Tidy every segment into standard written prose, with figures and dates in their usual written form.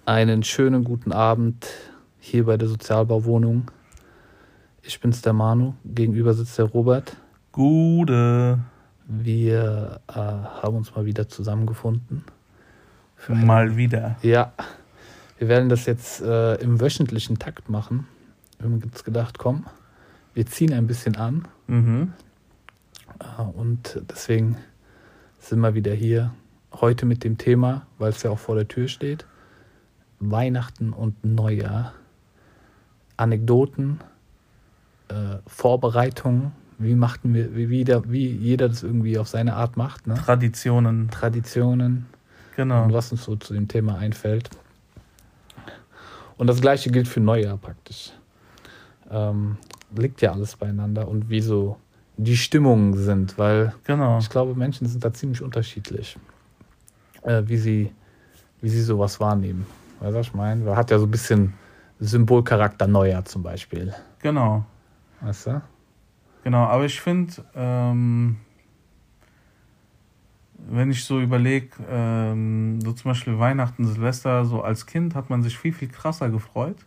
Einen schönen guten Abend hier bei der Sozialbauwohnung. Ich bin's, der Manu. Gegenüber sitzt der Robert. Gute. Wir haben uns mal wieder zusammengefunden. Mal wieder. Ja, wir werden das jetzt im wöchentlichen Takt machen. Wir haben uns gedacht, komm, wir ziehen ein bisschen an. Und deswegen sind wir wieder hier. Heute mit dem Thema, weil es ja auch vor der Tür steht, Weihnachten und Neujahr. Anekdoten, Vorbereitungen, wie jeder das irgendwie auf seine Art macht. Ne? Traditionen. Genau. Und was uns so zu dem Thema einfällt. Und das Gleiche gilt für Neujahr praktisch. Liegt ja alles beieinander und wie so die Stimmungen sind, weil ich glaube, Menschen sind da ziemlich unterschiedlich, wie sie sowas wahrnehmen. Weißt du, was ich meine? Man hat ja so ein bisschen Symbolcharakter Neujahr zum Beispiel. Genau. Weißt du? Genau, aber ich finde, wenn ich so überlege, so zum Beispiel Weihnachten, Silvester, so als Kind hat man sich viel, viel krasser gefreut,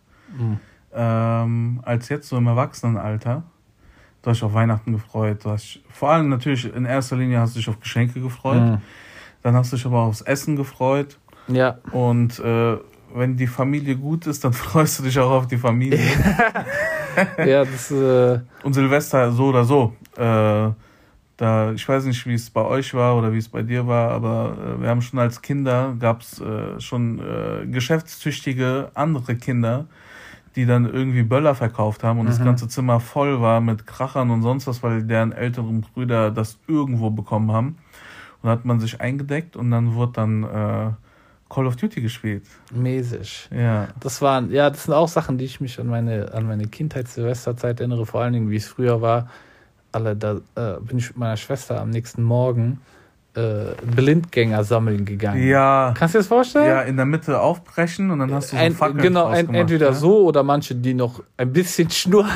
als jetzt so im Erwachsenenalter. Du hast dich auf Weihnachten gefreut. Vor allem natürlich in erster Linie hast du dich auf Geschenke gefreut. Dann hast du dich aber auch aufs Essen gefreut. Ja. Und wenn die Familie gut ist, dann freust du dich auch auf die Familie. Ja, das Und Silvester so oder so. Ich weiß nicht, wie es bei euch war oder wie es bei dir war, aber wir haben schon als Kinder, gab es schon geschäftstüchtige andere Kinder, die dann irgendwie Böller verkauft haben und das ganze Zimmer voll war mit Krachern und sonst was, weil deren älteren Brüder das irgendwo bekommen haben. Und dann hat man sich eingedeckt und dann wurde dann Call of Duty gespielt. mäßig. Ja. Das sind auch Sachen, die ich mich an meine Kindheits-Silvesterzeit erinnere, vor allen Dingen, wie es früher war. Da bin ich mit meiner Schwester am nächsten Morgen Blindgänger sammeln gegangen. Ja. Kannst du dir das vorstellen? Ja, in der Mitte aufbrechen und dann hast du so Fackeln draus gemacht, entweder ne? so oder manche, die noch ein bisschen schnurren.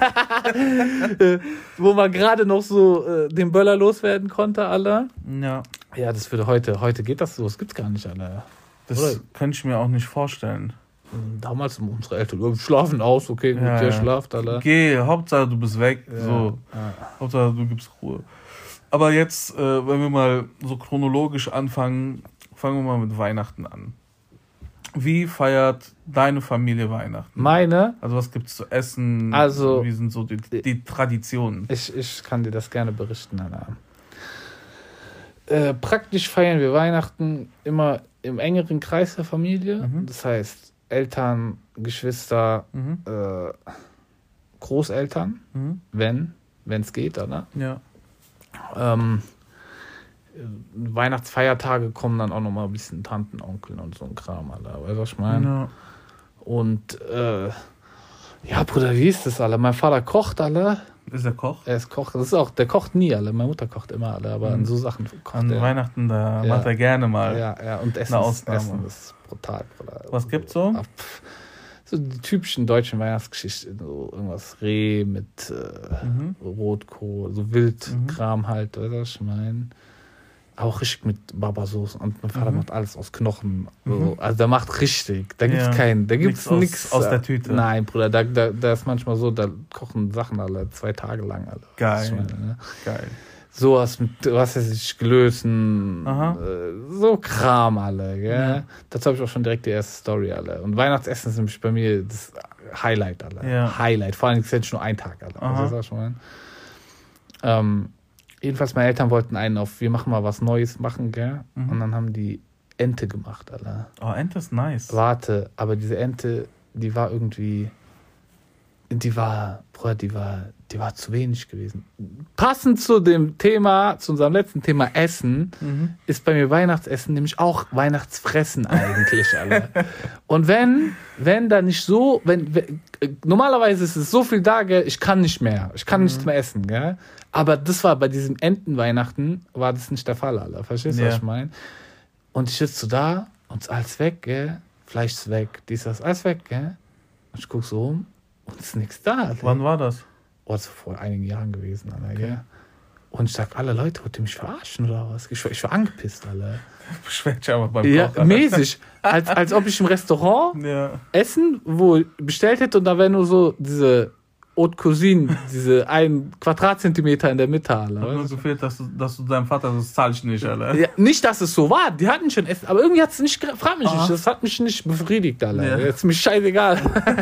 Wo man gerade noch so den Böller loswerden konnte, alle. Ja. Ja, das würde heute geht das so, das gibt's gar nicht, alle. Das könnte ich mir auch nicht vorstellen. Damals unsere Eltern, wir schlafen aus, okay, gut, Ja, ihr ja. schlaft, alle. Geh, Hauptsache du bist weg. Ja, So. ja. Hauptsache du gibst Ruhe. Aber jetzt, wenn wir mal so chronologisch anfangen, fangen wir mal mit Weihnachten an. Wie feiert deine Familie Weihnachten? Meine? Also was gibt's zu essen? Also, wie sind so die Traditionen? Ich kann dir das gerne berichten, Anna. Praktisch feiern wir Weihnachten immer im engeren Kreis der Familie. Das heißt, Eltern, Geschwister, Großeltern, wenn es geht, oder? Ja. Weihnachtsfeiertage kommen dann auch nochmal ein bisschen Tanten, Onkeln und so ein Kram, Alter. Weißt du, was ich meine? Ja. Und ja, Bruder, wie ist das, Alter? Mein Vater kocht, Alter. Ist der Koch? Er ist Koch. Der kocht nie, Alter. Meine Mutter kocht immer, Alter. Aber an so Sachen kocht An er. Weihnachten, da macht er gerne mal. Ja. Und Essen, eine Ausnahme. Essen ist brutal, Bruder. Was gibt's so? So die typischen deutschen Weihnachtsgeschichten. So irgendwas Reh mit Rotkohl, so Wildkram halt. Weißt du, was ich meine? Auch richtig mit Babasauce. Und mein Vater macht alles aus Knochen. So. Also der macht richtig. Da gibt's nichts aus der Tüte. Nein, Bruder, da ist manchmal so, da kochen Sachen alle 2 Tage lang. Alle. Geil. Meine, ne? Geil. Sowas mit, was weiß ich, Glößen, so Kram alle. Gell? Ja. Dazu habe ich auch schon direkt die erste Story, alle. Und Weihnachtsessen ist nämlich bei mir das Highlight, alle. Ja. Highlight. Vor allem ist jetzt nur ein Tag, alle. Das ist auch schon mal. Jedenfalls, meine Eltern wollten wir machen mal was Neues machen, gell? Und dann haben die Ente gemacht, Alter. Oh, Ente ist nice. Warte, aber diese Ente, die war zu wenig gewesen. Passend zu dem Thema, zu unserem letzten Thema Essen, ist bei mir Weihnachtsessen nämlich auch Weihnachtsfressen eigentlich, Alter. Und wenn da nicht so, normalerweise ist es so viel da, gell, ich kann nicht mehr. Ich kann nichts mehr essen, gell? Aber das war bei diesem Entenweihnachten, war das nicht der Fall, Alter. Verstehst du, was ich meine? Und ich sitze so da und ist alles weg, gell? Fleisch ist weg, alles weg, gell? Und ich guck so rum und ist nichts da, Alter. Wann war das? Oh, das ist vor einigen Jahren gewesen, Alter, gell? Und ich sag, alle Leute, wollt ihr mich verarschen oder was? Ich war angepisst, alle. Beschwert sich aber beim Ja, Koch, mäßig. Als ob ich im Restaurant Essen wo bestellt hätte und da wäre nur so diese Haute Cuisine, diese 1 Quadratzentimeter in der Mitte. Hat nur gefehlt, dass du deinem Vater, das zahle ich nicht, Alter. Ja, nicht, dass es so war, die hatten schon Essen, aber irgendwie hat es nicht, frag mich nicht, das hat mich nicht befriedigt, Alter. Ja. Jetzt ist mir scheißegal.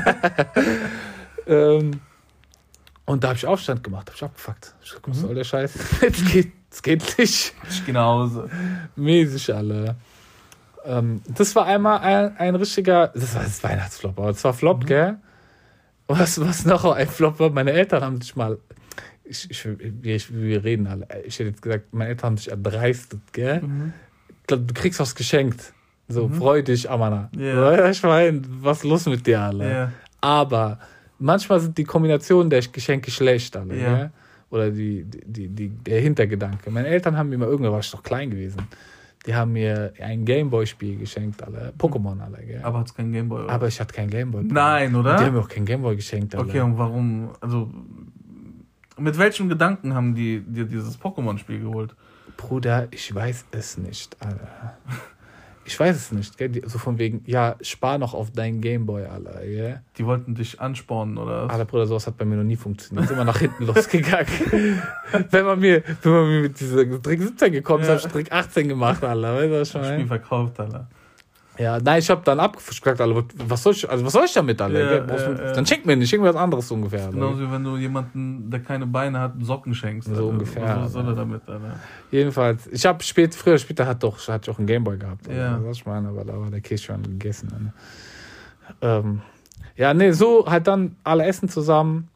Und da habe ich Aufstand gemacht, habe ich abgefuckt. Ich gesagt, was soll der Scheiß? Jetzt geht nicht. Ich genauso. Mäßig, alle. Das war einmal ein richtiger, das war das Weihnachtsflop, aber es war Flop, gell? Was noch ein Flop war, meine Eltern haben sich mal, wir reden alle, ich hätte jetzt gesagt, meine Eltern haben sich erdreistet, gell? Ich glaube, du kriegst was geschenkt. So, freu dich, Amana. Yeah. Ich meine, was ist los mit dir, alle? Yeah. Aber manchmal sind die Kombinationen der Geschenke schlecht, alle, yeah. Oder der Hintergedanke. Meine Eltern haben mir mal irgendwann, war ich doch klein gewesen, die haben mir ein Gameboy-Spiel geschenkt, alle. Pokémon, alle, gell? Aber hat's kein Gameboy, oder? Aber ich hatte kein Gameboy. Nein, oder? Und die haben mir auch kein Gameboy geschenkt, alle. Okay, und warum? Also, mit welchem Gedanken haben die dir dieses Pokémon-Spiel geholt? Bruder, ich weiß es nicht, Alter. Ich weiß es nicht, gell? So von wegen, ja, spar noch auf deinen Gameboy, Alter, gell? Die wollten dich anspornen, oder? Alter, Bruder, sowas hat bei mir noch nie funktioniert. Ist immer nach hinten losgegangen. wenn man mir mit dieser Trick 17 gekommen ist, habe ich Trick 18 gemacht, Alter. Weißt du, was ich meine? Das Spiel verkauft, Alter. Ja, nein, ich habe dann gesagt, Alter, was soll ich damit, Alter? Dann schenk mir was anderes so ungefähr. Genauso wie wenn du jemanden, der keine Beine hat, Socken schenkst. So ungefähr. Was soll er damit, Alter? Jedenfalls, ich habe früher später hatte ich auch einen Gameboy gehabt. Ja. Was ich meine, aber da war der Käse schon gegessen. Ja, nee, so halt dann alle essen zusammen.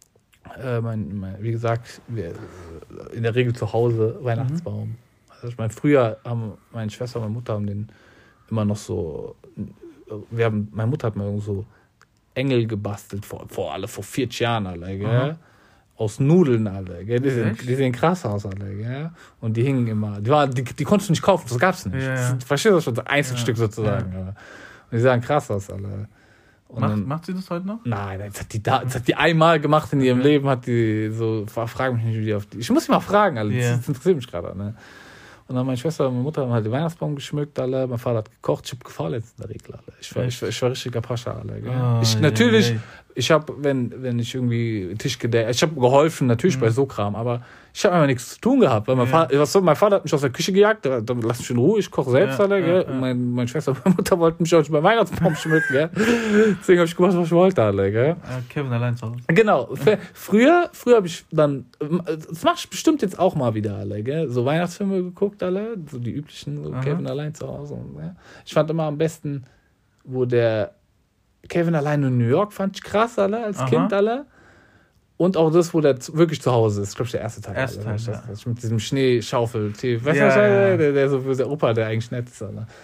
Wie gesagt, in der Regel zu Hause, Weihnachtsbaum. Also ich meine, früher haben meine Schwester und meine Mutter haben den immer noch so, meine Mutter hat mal irgend so Engel gebastelt, vor 40 Jahren, alle, gell? Aus Nudeln, alle, gell? Die sehen krass aus, alle, gell? Und die hingen immer, die konntest du nicht kaufen, das gab's nicht. Ja. Verstehst du schon, so Einzelstück sozusagen. Ja. Und die sahen krass aus, alle. Macht sie das heute noch? Nein, das hat die einmal gemacht in ihrem Leben, hat die so, frag mich nicht, wie die auf die, ich muss sie mal fragen, alle, das interessiert mich gerade, ne? Und dann meine Schwester und meine Mutter haben halt den Weihnachtsbaum geschmückt, alle. Mein Vater hat gekocht, ich hab gefahrletzt in der Regel, alle. Ich war richtiger Pascha, alle. Gell? Ich habe, wenn ich irgendwie Tisch gedeckt, ich habe geholfen, natürlich bei so Kram, aber ich habe einfach nichts zu tun gehabt, weil mein Vater hat mich aus der Küche gejagt, dann lass mich in Ruhe, ich koche selbst, alle, gell? Und meine Schwester und meine Mutter wollten mich auch nicht beim Weihnachtsbaum schmücken, gell? Deswegen habe ich gemacht, was ich wollte, alle, gell? Kevin allein zu Hause. Genau. Früher habe ich dann, das mach ich bestimmt jetzt auch mal wieder, alle, gell? So Weihnachtsfilme geguckt, alle, so die üblichen, so Kevin allein zu Hause. Ja? Ich fand immer am besten, wo der Kevin allein in New York fand ich krass, alle, als Kind, alle. Und auch das, wo der wirklich zu Hause ist. Ich glaube, der erste Teil. Das mit diesem Schneeschaufel-Tee. Weißt du, der so für der Opa, der eigentlich nett ist, alle.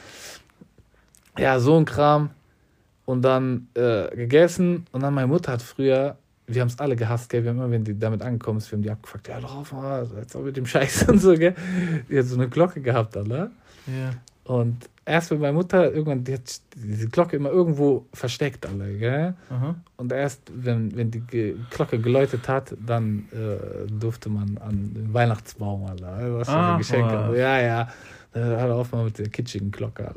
Ja, so ein Kram. Und dann gegessen. Und dann meine Mutter hat früher, wir haben es alle gehasst, gell? Wir haben immer, wenn die damit angekommen ist, wir haben die abgefragt, ja, drauf, jetzt auch mit dem Scheiß und so, gell? Die hat so eine Glocke gehabt, alle. Ja. Und erst wenn meine Mutter irgendwann, die hat diese Glocke immer irgendwo versteckt, alle, gell? Und erst wenn die Glocke geläutet hat, dann durfte man an den Weihnachtsbaum, alle. Was für ein Geschenk. Also, ja. Dann hat er auf mal mit der kitschigen Glocke,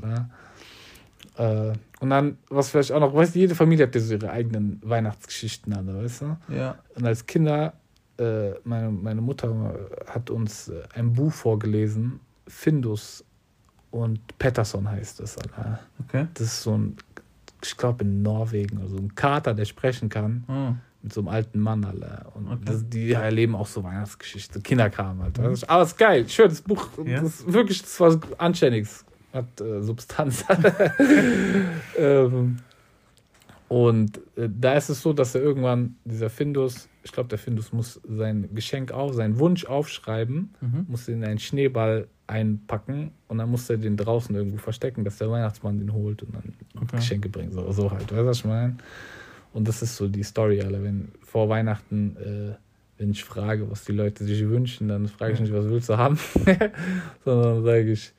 alle. Und dann, was vielleicht auch noch, weißt du, jede Familie hat ja so ihre eigenen Weihnachtsgeschichten, alle, weißt du? Ja. Und als Kinder, meine Mutter hat uns ein Buch vorgelesen, Findus und Pettersson heißt es. Alter. Okay. Das ist so ein, ich glaube in Norwegen, also ein Kater, der sprechen kann, mit so einem alten Mann, Alter. Und die erleben auch so Weihnachtsgeschichten, Kinderkram, Alter. Aber es ist geil, ich höre das Buch, das war anständig, hat Substanz. Und da ist es so, dass er irgendwann, dieser Findus, ich glaube, der Findus muss sein Geschenk seinen Wunsch aufschreiben, muss in einen Schneeball einpacken und dann muss er den draußen irgendwo verstecken, dass der Weihnachtsmann den holt und dann Geschenke bringt. So halt, weißt du, was ich meine? Und das ist so die Story, Alter. Wenn vor Weihnachten, wenn ich frage, was die Leute sich wünschen, dann frage ich nicht, was willst du haben? Sondern sage ich,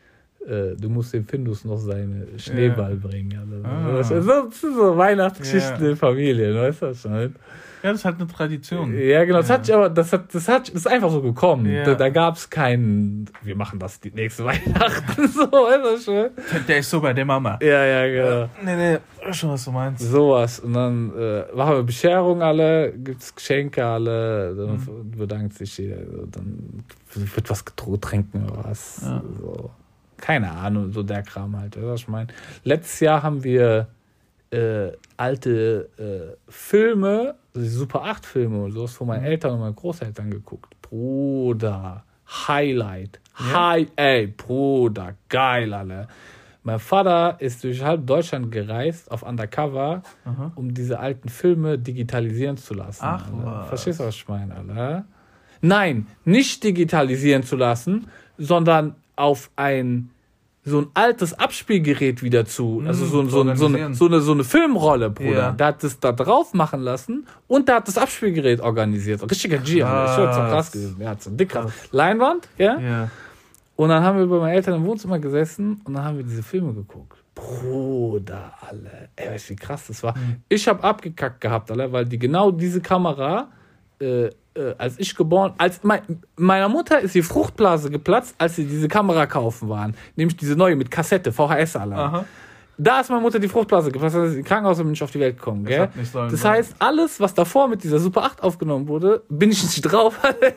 du musst dem Findus noch seine Schneeball bringen. Also. Das ist so Weihnachtsgeschichten in Familien, weißt du schon? Ja, das ist halt eine Tradition. Ja, genau. Das ist einfach so gekommen. Ja. Da gab es keinen, wir machen das die nächste Weihnachten. So, weißt du schon? Der ist so bei der Mama. Ja, genau. Nee, schon was du meinst. Sowas. Und dann machen wir Bescherung alle, gibt's Geschenke alle, dann bedankt sich jeder. Dann wird was getrunken oder was. Ja. So. Keine Ahnung, so der Kram halt. Was ich meine. Letztes Jahr haben wir alte Filme, also die Super 8 Filme und sowas von meinen Eltern und meinen Großeltern geguckt. Bruder, Highlight. Ey, Bruder, geil, alle. Mein Vater ist durch halb Deutschland gereist auf Undercover, um diese alten Filme digitalisieren zu lassen. Ach, was. Verstehst du, was ich meine, alle? Nein, nicht digitalisieren zu lassen, sondern auf so ein altes Abspielgerät wieder also so eine Filmrolle, Bruder. Ja. Der hat das da drauf machen lassen und der hat das Abspielgerät organisiert. Richtiger G, ich hör's so krass gewesen. Er hat so eine dicke Leinwand, ja. Und dann haben wir bei meinen Eltern im Wohnzimmer gesessen und dann haben wir diese Filme geguckt. Bruder, alle. Ey, weißt du, wie krass das war? Ich habe abgekackt gehabt, alle, weil genau diese Kamera als ich geboren, meiner Mutter ist die Fruchtblase geplatzt, als sie diese Kamera kaufen waren. Nämlich diese neue mit Kassette, VHS allein. Da ist meine Mutter die Fruchtblase geplatzt, also im Krankenhaus bin ich auf die Welt gekommen. Gell? Das heißt, alles, was davor mit dieser Super 8 aufgenommen wurde, bin ich nicht drauf.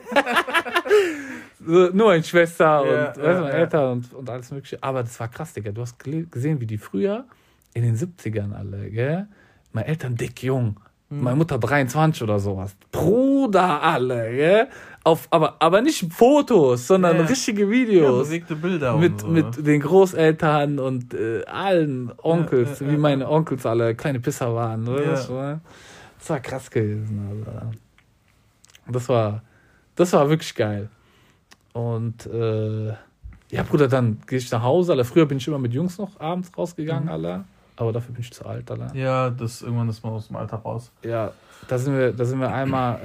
So, nur meine Schwester und meine Eltern und alles mögliche. Aber das war krass, Digga. Du hast gesehen, wie die früher in den 70ern alle, gell? Meine Eltern dick, jung. Meine Mutter 23 oder sowas. Bruder, alle, gell? Aber nicht Fotos, sondern richtige Videos. Ja, bewegte Bilder. Mit den Großeltern und allen Onkels, wie meine Onkels alle kleine Pisser waren. Oder? Ja. Das war krass gewesen, Alter. Das war wirklich geil. Und ja, Bruder, dann gehe ich nach Hause. Alter. Früher bin ich immer mit Jungs noch abends rausgegangen, Alter. Aber dafür bin ich zu alt, Alter. Ja, irgendwann ist man aus dem Alter raus. Ja, da sind wir einmal,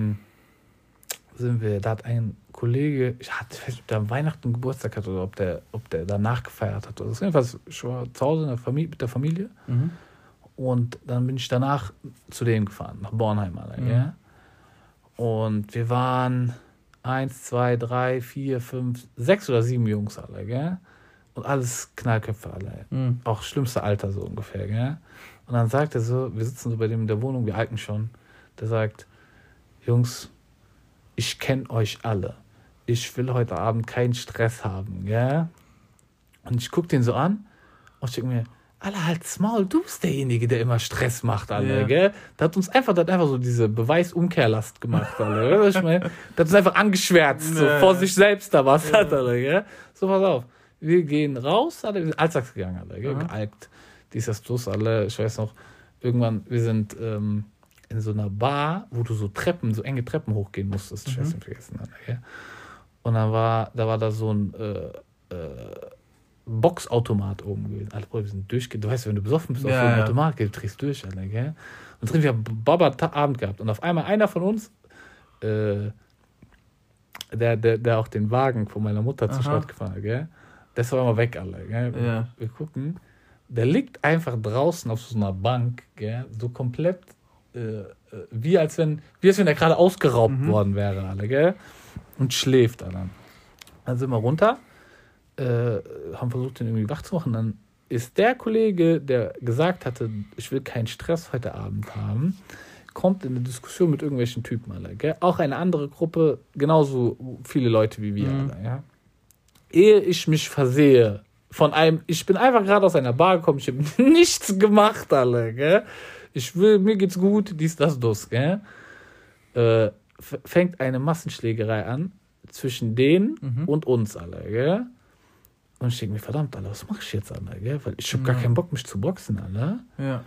da hat ein Kollege, ich weiß nicht, ob der am Weihnachten Geburtstag hat oder ob der danach gefeiert hat. Also jedenfalls schon zu Hause mit der Familie. Und dann bin ich danach zu dem gefahren, nach Bornheim, Alter, gell? Und wir waren 1, 2, 3, 4, 5, 6 oder 7 Jungs, alle, gell? Und alles Knallköpfe, alle. Auch schlimmste Alter so ungefähr, gell? Und dann sagt er so, wir sitzen so bei dem in der Wohnung, wir alten schon. Der sagt, Jungs, ich kenne euch alle. Ich will heute Abend keinen Stress haben, gell? Und ich gucke den so an und ich denke mir, Alter, halt's Maul, du bist derjenige, der immer Stress macht, Alter, gell? Der hat einfach so diese Beweisumkehrlast gemacht, Alter. Ich meine, der hat uns einfach angeschwärzt, so vor sich selbst da was hat, Alter, gell? So, pass auf. Wir gehen raus, Alter, wir sind alltags gegangen, Alter, gell? Gealkt. Dies, das, plus, alle. Ich weiß noch, irgendwann, wir sind in so einer Bar, wo du so enge Treppen hochgehen musstest. Ich weiß nicht, vergessen, Alter, gell? Und dann war da so ein Boxautomat oben gewesen. Alter, Bruder, wir sind durchgegangen. Du weißt, wenn du besoffen bist, auf so einen Automat, du drehst durch, Alter, gell? Und drin, wir haben Baba-Abend gehabt. Und auf einmal einer von uns, der auch den Wagen von meiner Mutter zur Stadt gefahren hat, gell? Der ist aber immer weg, Alter, gell? Ja. Wir gucken, der liegt einfach draußen auf so einer Bank, gell? So komplett, wie als wenn er gerade ausgeraubt worden wäre, Alter, gell? Und schläft, Alter. Dann sind wir runter, haben versucht, den irgendwie wach zu machen. Dann ist der Kollege, der gesagt hatte, ich will keinen Stress heute Abend haben, kommt in eine Diskussion mit irgendwelchen Typen, Alter, gell? Auch eine andere Gruppe, genauso viele Leute wie wir, Alter, ja? Ehe ich mich versehe ich bin einfach gerade aus einer Bar gekommen, ich habe nichts gemacht, Alter, gell? Mir geht's gut, dies, das, gell? Fängt eine Massenschlägerei an zwischen denen und uns, Alter, gell? Und ich denke mir, verdammt, Alter, was mache ich jetzt, Alter, gell? Weil ich habe gar keinen Bock, mich zu boxen, Alter. Ja.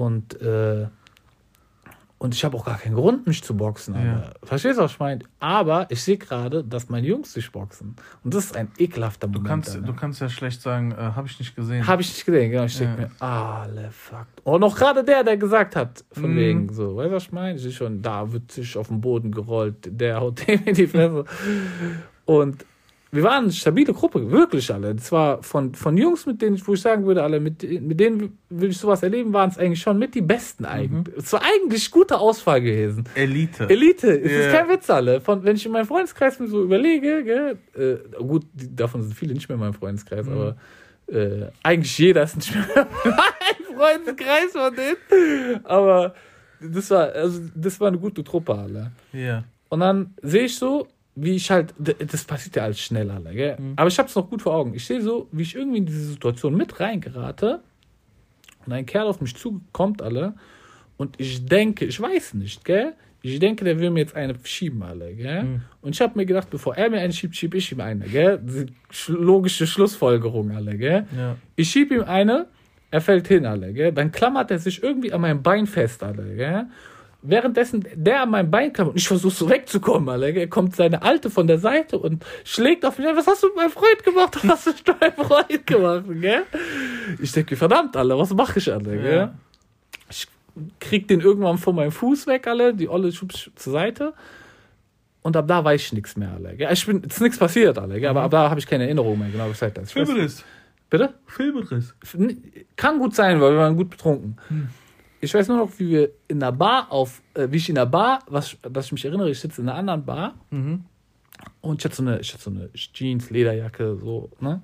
Und ich habe auch gar keinen Grund, mich zu boxen. Ja. Verstehst du, was ich meine? Aber ich sehe gerade, dass meine Jungs sich boxen. Und das ist ein ekelhafter Moment. Du kannst ja schlecht sagen, habe ich nicht gesehen. Habe ich nicht gesehen, genau. Ich denke mir, alle fuck. Und noch gerade der gesagt hat, von wegen so, weißt du, was ich meine? Ich sehe schon, da wird sich auf den Boden gerollt, der haut dem in die Fresse. Und wir waren eine stabile Gruppe, wirklich alle. Das war von Jungs, mit denen, wo ich sagen würde, alle, mit denen will ich sowas erleben, waren es eigentlich schon mit die Besten eigentlich. Es war eigentlich gute Auswahl gewesen. Elite. Es ist kein Witz, alle. Wenn ich in meinem Freundeskreis mir so überlege, gell, gut, davon sind viele nicht mehr in meinem Freundeskreis, aber eigentlich jeder ist nicht mehr in meinem Freundeskreis von denen. Aber das war eine gute Truppe, alle. Ja. Und dann sehe ich so, wie ich halt, das passiert ja alles schnell, alle, gell? Aber ich hab's noch gut vor Augen. Ich sehe so, wie ich irgendwie in diese Situation mit reingerate und ein Kerl auf mich zukommt, alle, und ich denke, ich weiß nicht, gell? Ich denke, der will mir jetzt eine schieben, alle, gell? Und ich habe mir gedacht, bevor er mir eine schiebt, schieb ich ihm eine, gell? Die logische Schlussfolgerung, alle, gell? Ja. Ich schieb ihm eine, er fällt hin, alle, gell? Dann klammert er sich irgendwie an meinem Bein fest, alle, gell? Währenddessen der an meinem Bein klammert und ich versuche so wegzukommen, alle, gell? Kommt seine Alte von der Seite und schlägt auf mich ein. Was hast du mit meinem Freund gemacht? Was hast du mit meinem Freund gemacht, gell? Ich denke, verdammt, alle, was mache ich, alle, gell? Ja. Ich krieg den irgendwann von meinem Fuß weg, alle, die Olle schubst zur Seite. Und ab da weiß ich nichts mehr, alle. Gell? Es ist nichts passiert, alle, gell? Aber ab da habe ich keine Erinnerung mehr, genau gesagt. Filmriss. Bitte? Filmriss. Kann gut sein, weil wir waren gut betrunken. Ich weiß nur noch, wie wir in der Bar dass ich mich erinnere, ich sitze in einer anderen Bar und ich hatte so eine Jeans, Lederjacke, so, ne?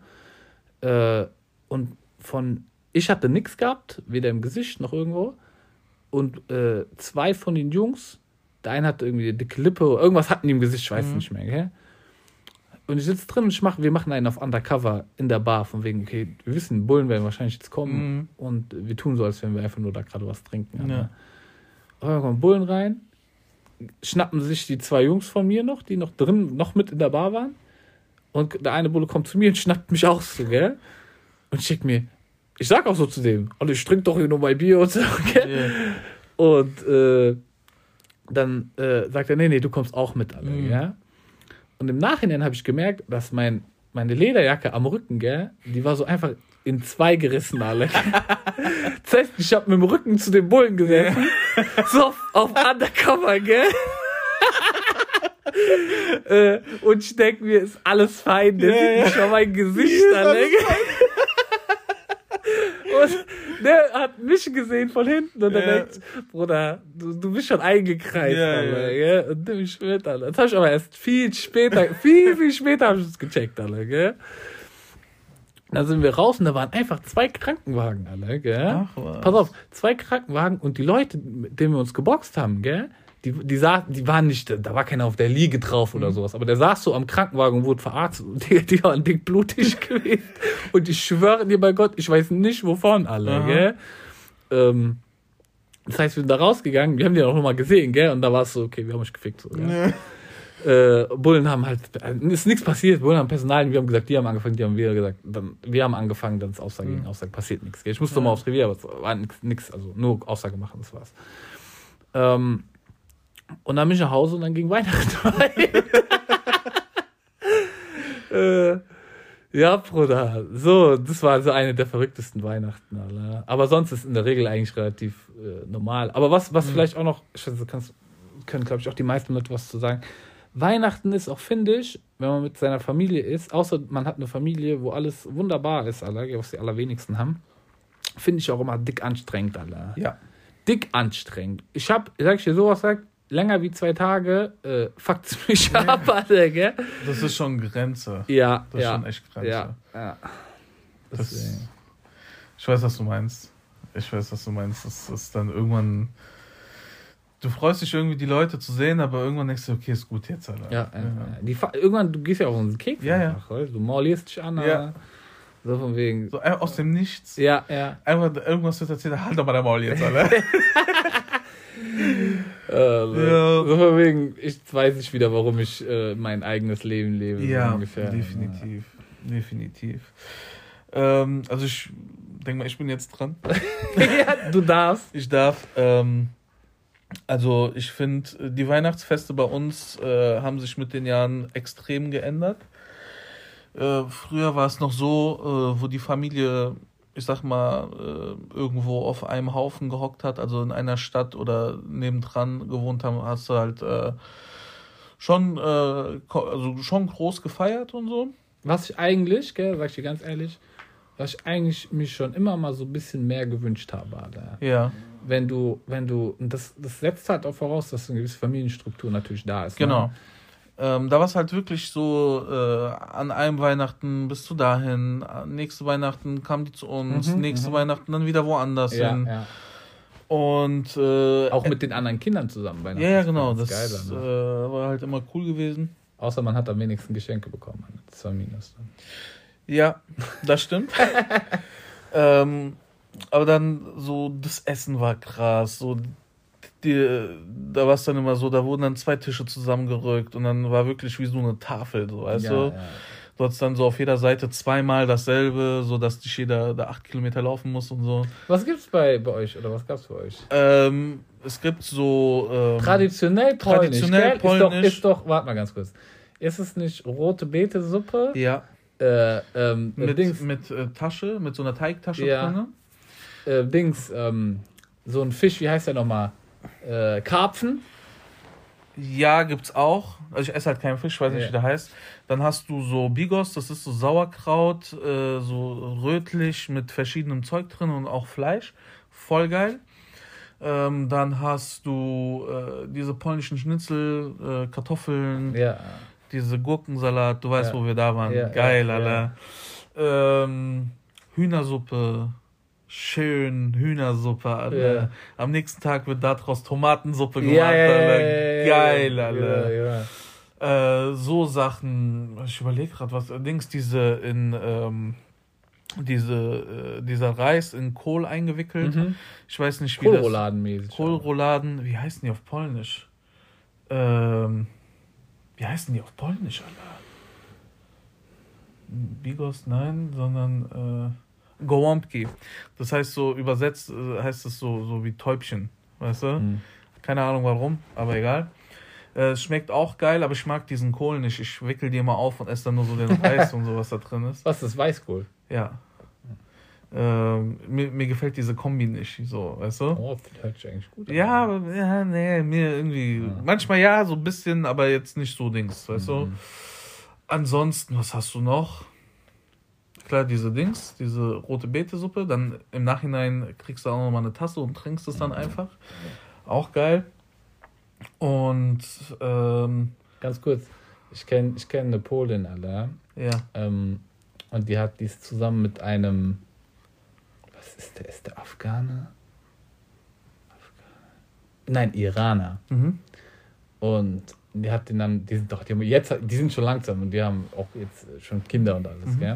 Und ich hatte nichts gehabt, weder im Gesicht noch irgendwo. Und zwei von den Jungs, der eine hatte irgendwie eine dicke Lippe, irgendwas hatten die im Gesicht, ich weiß nicht mehr, gell? Und ich sitze drin und wir machen einen auf Undercover in der Bar, von wegen, okay, wir wissen, Bullen werden wahrscheinlich jetzt kommen und wir tun so, als wenn wir einfach nur da gerade was trinken. Ja. Aber dann kommen Bullen rein, schnappen sich die zwei Jungs von mir noch, die noch mit in der Bar waren, und der eine Bulle kommt zu mir und schnappt mich auch so, gell? Und ich sag auch so zu dem, ich trinke doch hier nur mein Bier und so, gell? Yeah. Und dann sagt er, nee, du kommst auch mit, alle, gell? Und im Nachhinein habe ich gemerkt, dass meine Lederjacke am Rücken, gell, die war so einfach in zwei gerissen, alle. Das heißt, ich habe mit dem Rücken zu den Bullen gesessen, so auf Undercover, gell. Und ich denke mir, ist alles fein, der sieht nicht auf mein Gesicht, alle. Und der hat mich gesehen von hinten und er denkt, Bruder, du bist schon eingekreist, Alter, gell? Und nimm mich mit, Alter. Das habe ich aber erst viel später habe ich es gecheckt, Alter, gell? Dann sind wir raus und da waren einfach 2 Krankenwagen, Alter, gell? Ach, pass auf, 2 Krankenwagen und die Leute, mit denen wir uns geboxt haben, gell? Die waren nicht, da war keiner auf der Liege drauf oder sowas, aber der saß so am Krankenwagen und wurde verarztet und die waren dickblutig gewesen. Und ich schwöre dir bei Gott, ich weiß nicht wovon, alle, gell? Das heißt, wir sind da rausgegangen, wir haben die auch nochmal gesehen, gell? Und da war es so, okay, wir haben euch gefickt, so, gell? Bullen haben halt, ist nichts passiert, Bullen haben Personal, wir haben gesagt, die haben angefangen, die haben wieder gesagt, wir haben angefangen, dann ist Aussage gegen Aussage, passiert nichts, gell? Ich musste mal aufs Revier, aber es war nichts, also nur Aussage machen, das war's. Und dann bin ich nach Hause und dann ging Weihnachten weiter. Ja, Bruder. So, das war so eine der verrücktesten Weihnachten. Alter. Aber sonst ist in der Regel eigentlich relativ normal. Aber was vielleicht auch noch, können, glaube ich, auch die meisten Leute was zu sagen. Weihnachten ist auch, finde ich, wenn man mit seiner Familie ist, außer man hat eine Familie, wo alles wunderbar ist, Alter, was die allerwenigsten haben, finde ich auch immer dick anstrengend, Alter. Ja. Dick anstrengend. Sag ich dir sowas, länger wie 2 Tage, fuckt's mich ab, Alter, gell? Das ist schon Grenze. Ja, das ist schon echt Grenze. Ja. Ich weiß, was du meinst. Das ist dann irgendwann... Du freust dich irgendwie, die Leute zu sehen, aber irgendwann denkst du, okay, ist gut jetzt, Alter. Ja. Irgendwann, du gehst ja auf unseren Keks. Ja. Du maulierst dich an, Alter. So von wegen... So aus dem Nichts. Ja. Einfach irgendwas wird erzählt, halt doch mal der Maul jetzt, Alter. So von wegen, ich weiß nicht wieder, warum ich mein eigenes Leben lebe. Ja, so ungefähr. Definitiv. Also ich denke mal, ich bin jetzt dran. Ja, du darfst. Ich darf. Also ich finde, die Weihnachtsfeste bei uns haben sich mit den Jahren extrem geändert. Früher war es noch so, wo die Familie, ich sag mal, irgendwo auf einem Haufen gehockt hat, also in einer Stadt oder nebendran gewohnt haben, hast du halt schon, also schon groß gefeiert und so. Was ich eigentlich, gell, sag ich dir ganz ehrlich, was ich eigentlich mich schon immer mal so ein bisschen mehr gewünscht habe, Alter. Ja. Wenn du, und das setzt halt auch voraus, dass eine gewisse Familienstruktur natürlich da ist. Genau. Ne? Da war es halt wirklich so, an einem Weihnachten bist du dahin, nächste Weihnachten kamen die zu uns, nächste Weihnachten dann wieder woanders hin. Ja. Und auch mit den anderen Kindern zusammen. Ja, genau. Das geil, war halt immer cool gewesen. Außer man hat am wenigsten Geschenke bekommen. Das war Minus. Ja, das stimmt. Aber dann so, das Essen war krass. So, da war es dann immer so, da wurden dann 2 Tische zusammengerückt und dann war wirklich wie so eine Tafel, so, weißt du? Ja. Du hattest dann so auf jeder Seite 2-mal dasselbe, so dass nicht jeder da 8 Kilometer laufen muss und so. Was gibt's bei euch oder was gab's bei euch? Es gibt so traditionell polnisch. Ist doch, warte mal ganz kurz. Ist es nicht rote Beete-Suppe? Ja. Mit Tasche, mit so einer Teigtasche drin. So ein Fisch, wie heißt der nochmal? Karpfen? Ja, gibt's auch. Also ich esse halt keinen Fisch, weiß nicht, wie der heißt. Dann hast du so Bigos, das ist so Sauerkraut, so rötlich mit verschiedenem Zeug drin und auch Fleisch. Voll geil. Dann hast du diese polnischen Schnitzel, Kartoffeln, diese Gurkensalat, du weißt, wo wir da waren. Geil, Alter. Hühnersuppe. Schön Hühnersuppe, Alter. Am nächsten Tag wird daraus Tomatensuppe gemacht, Alter. Geil, Alter. So Sachen, ich überlege gerade, was, dieser Reis in Kohl eingewickelt. Ich weiß nicht, wie Kohlrouladen-mäßig. Kohlrouladen, wie heißen die auf Polnisch? Alter? Bigos, nein, sondern Gołąbki. Das heißt so, übersetzt heißt es so wie Täubchen, weißt du? Keine Ahnung warum, aber egal. Es schmeckt auch geil, aber ich mag diesen Kohl nicht. Ich wickel die immer auf und esse dann nur so den Reis und so, was da drin ist. Was ist Weißkohl? Ja. Mir gefällt diese Kombi nicht, so, weißt du? Oh, das hört sich eigentlich gut an. Ja, aber mir irgendwie, manchmal ja, so ein bisschen, aber jetzt nicht so Dings, weißt du? Ansonsten, was hast du noch? Klar, diese rote Beete-Suppe, dann im Nachhinein kriegst du auch nochmal eine Tasse und trinkst es dann einfach. Auch geil. Und ganz kurz, ich kenn eine Polin, Alter. Ja. Und die ist zusammen mit einem, was ist der Afghane? Nein, Iraner. Und die sind schon langsam und die haben auch jetzt schon Kinder und alles, gell?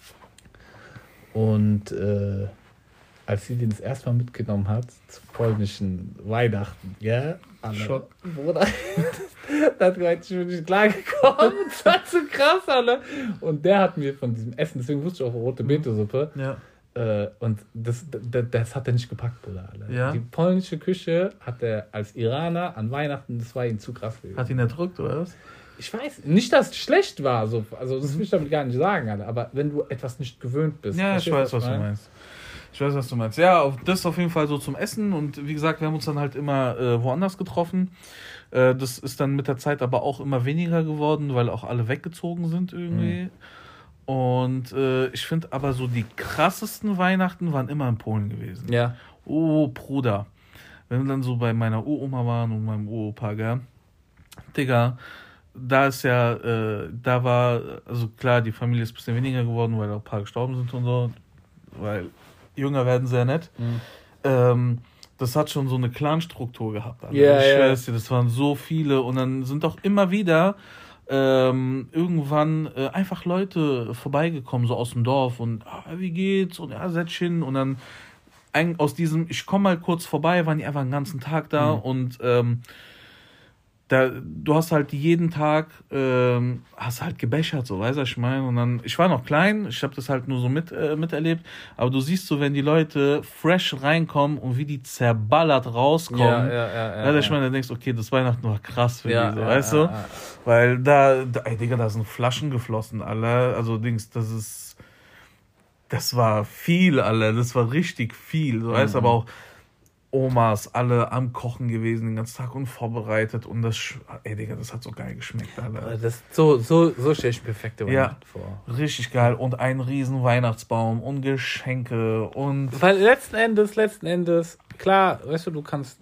Und als sie den das erste Mal mitgenommen hat, zu polnischen Weihnachten, gell? Schock. Bruder, das war jetzt schon nicht klar gekommen. Das war zu krass, Alter. Und der hat mir von diesem Essen, deswegen wusste ich auch rote Beete-Suppe. Ja. Und das hat er nicht gepackt, Bruder. Alter. Ja. Die polnische Küche hat er als Iraner an Weihnachten, das war ihm zu krass gewesen. Hat ihn erdrückt, oder was? Ich weiß nicht, dass es schlecht war, also das will ich damit gar nicht sagen, Alter. Aber wenn du etwas nicht gewöhnt bist. Ja, ich weiß, was du meinst. Ich weiß, was du meinst. Ja, das auf jeden Fall so zum Essen. Und wie gesagt, wir haben uns dann halt immer woanders getroffen. Das ist dann mit der Zeit aber auch immer weniger geworden, weil auch alle weggezogen sind irgendwie. Und ich finde aber so die krassesten Weihnachten waren immer in Polen gewesen. Ja. Oh, Bruder. Wenn wir dann so bei meiner Uroma waren und meinem Uropa, gell? Digga, da ist ja, da war, also klar, die Familie ist ein bisschen weniger geworden, weil auch ein paar gestorben sind und so. Weil jünger werden sie ja nicht. Das hat schon so eine Clan-Struktur gehabt. Also Ja, ich schwör's dir, das waren so viele. Und dann sind auch immer wieder irgendwann einfach Leute vorbeigekommen, so aus dem Dorf. Und wie geht's? Und ja, setz hin. Und dann aus diesem, ich komme mal kurz vorbei, waren die einfach den ganzen Tag da. Und du hast halt jeden Tag hast halt gebechert, so, weißt du, was ich meine? Und dann, ich war noch klein, ich habe das halt nur so miterlebt, aber du siehst so, wenn die Leute fresh reinkommen und wie die zerballert rauskommen, ich meine, dann denkst du, okay, das Weihnachten war krass für die, so, weißt du? Weil ey, Digga, da sind Flaschen geflossen, Alter, also das war viel, Alter, das war richtig viel, so, weißt du, aber auch Omas alle am Kochen gewesen, den ganzen Tag unvorbereitet und Digga, das hat so geil geschmeckt, Alter. So stelle ich mir perfekte Weihnachten vor. Richtig geil und ein riesen Weihnachtsbaum und Geschenke und... Weil letzten Endes, klar, weißt du kannst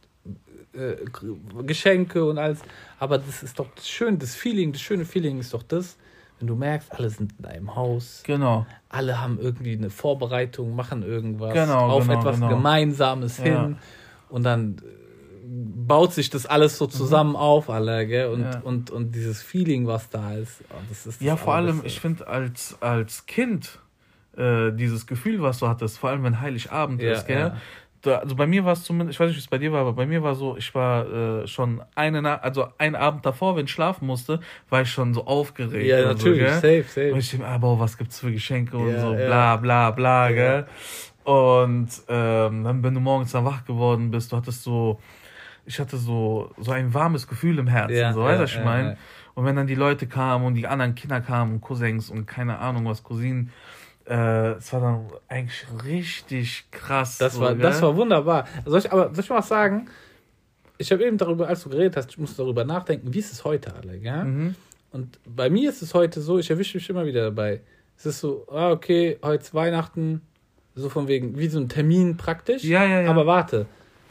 Geschenke und alles, aber das ist doch das schöne Feeling ist doch das, wenn du merkst, alle sind in einem Haus. Genau. Alle haben irgendwie eine Vorbereitung, machen irgendwas auf etwas Gemeinsames hin. Und dann baut sich das alles so zusammen auf, alle, gell? Und dieses Feeling, was da ist. Das ist ja, vor allem, ich finde, als Kind, dieses Gefühl, was du hattest, vor allem wenn Heiligabend ist, gell? Ja. Also bei mir war es zumindest, ich weiß nicht, wie es bei dir war, aber bei mir war so, ich war schon einen Abend davor, wenn ich schlafen musste, war ich schon so aufgeregt. Ja, natürlich, so, safe. Und ich denke, aber was gibt's für Geschenke und so, bla, bla, bla, gell. Und dann, wenn du morgens dann wach geworden bist, ich hatte so ein warmes Gefühl im Herzen, so, weißt du, was ich meine? Und wenn dann die Leute kamen und die anderen Kinder kamen, Cousins und keine Ahnung was, Cousinen, es war dann eigentlich richtig krass. Das war wunderbar. Soll ich mal was sagen? Ich habe eben darüber, als du geredet hast, ich musste darüber nachdenken, wie ist es heute alle, gell? Mhm. Und bei mir ist es heute so, ich erwische mich immer wieder dabei. Es ist so, okay, heute ist Weihnachten, so von wegen, wie so ein Termin praktisch. Ja. Aber warte,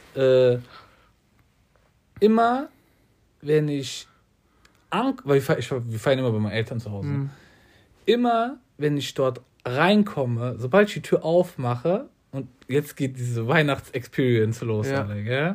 immer, wenn ich, weil wir feiern immer bei meinen Eltern zu Hause, immer, wenn ich dort reinkomme, sobald ich die Tür aufmache und jetzt geht diese Weihnachtsexperience los, ja. Alle, gell?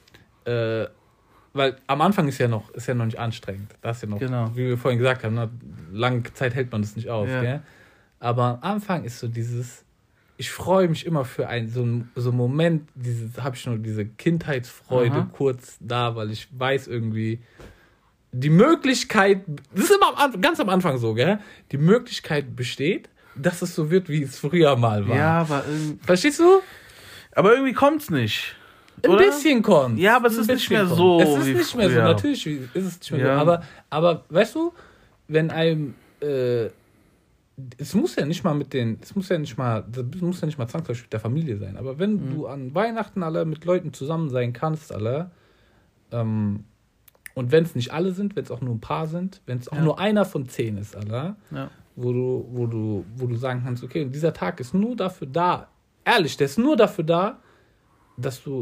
Weil am Anfang ist ja noch nicht anstrengend. Das ist ja noch, genau. Wie wir vorhin gesagt haben, ne? Lange Zeit hält man das nicht aus, gell? Aber am Anfang ist so dieses, ich freue mich immer für so einen Moment, habe ich nur diese Kindheitsfreude kurz da, weil ich weiß irgendwie, die Möglichkeit, das ist immer ganz am Anfang so, gell? Die Möglichkeit besteht, dass es so wird, wie es früher mal war. Ja, aber verstehst du? Aber irgendwie kommt's nicht. Ein bisschen kommt. Ja, aber es ist nicht mehr so. Es ist nicht mehr so, natürlich ist es nicht mehr so. Aber weißt du, wenn einem es muss ja nicht mal zwangsläufig mit der Familie sein, aber wenn du an Weihnachten alle mit Leuten zusammen sein kannst, alle, und wenn es nicht alle sind, wenn es auch nur ein paar sind, wenn es auch nur einer von 10 ist, alle, wo du sagen kannst, okay, dieser Tag ist nur dafür da, ehrlich, der ist nur dafür da, dass du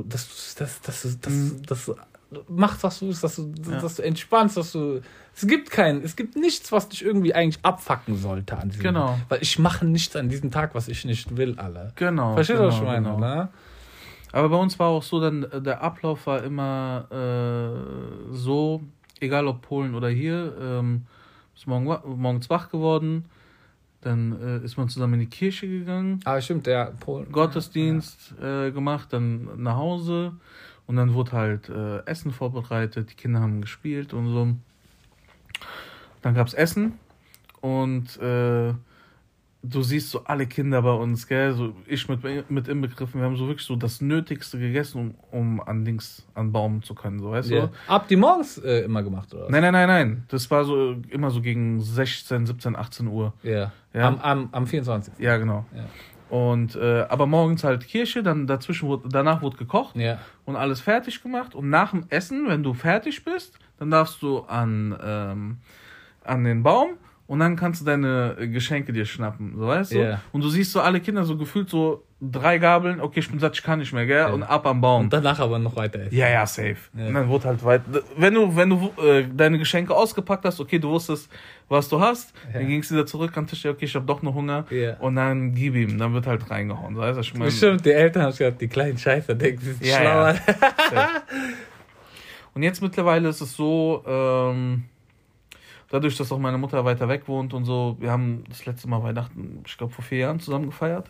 machst, was du willst, dass du entspannst, es gibt nichts, was dich irgendwie eigentlich abfucken sollte an diesem Tag. Weil ich mache nichts an diesem Tag, was ich nicht will, alle. Genau. Verstehst du, was ich meine, oder? Aber bei uns war auch so, dann der Ablauf war immer so, egal ob Polen oder hier, ist morgens wach geworden, dann ist man zusammen in die Kirche gegangen. Ah, stimmt, der Polen. Gottesdienst gemacht, dann nach Hause und dann wurde halt Essen vorbereitet, die Kinder haben gespielt und so. Dann gab's Essen und du siehst so alle Kinder bei uns, gell, so ich mit inbegriffen, wir haben so wirklich so das Nötigste gegessen, um an Baum zu können, so, weißt du? Habt ihr morgens immer gemacht, oder? Nein. Das war so immer so gegen 16, 17, 18 Uhr. Ja. Am 24. Ja, genau. Ja. Und aber morgens halt Kirche, dann danach wurde gekocht und alles fertig gemacht. Und nach dem Essen, wenn du fertig bist, dann darfst du an den Baum und dann kannst du deine Geschenke dir schnappen, so, weißt du? Yeah. Und du siehst so alle Kinder so gefühlt so 3 Gabeln, okay, ich bin satt, ich kann nicht mehr, gell? Und ab am Baum. Und danach aber noch weiter essen. Ja, safe. Und dann wurde halt weiter. Wenn du deine Geschenke ausgepackt hast, okay, du wusstest, was du hast, dann gingst du wieder zurück am Tisch, okay, ich hab doch noch Hunger. Und dann gib ihm, dann wird halt reingehauen. So, weißt du, ich mein, bestimmt, die Eltern haben gesagt, die kleinen Scheißer denken, sie sind schlauer. Ja. Und jetzt mittlerweile ist es so, dadurch, dass auch meine Mutter weiter weg wohnt und so, wir haben das letzte Mal Weihnachten, ich glaube vor 4 Jahren zusammen gefeiert.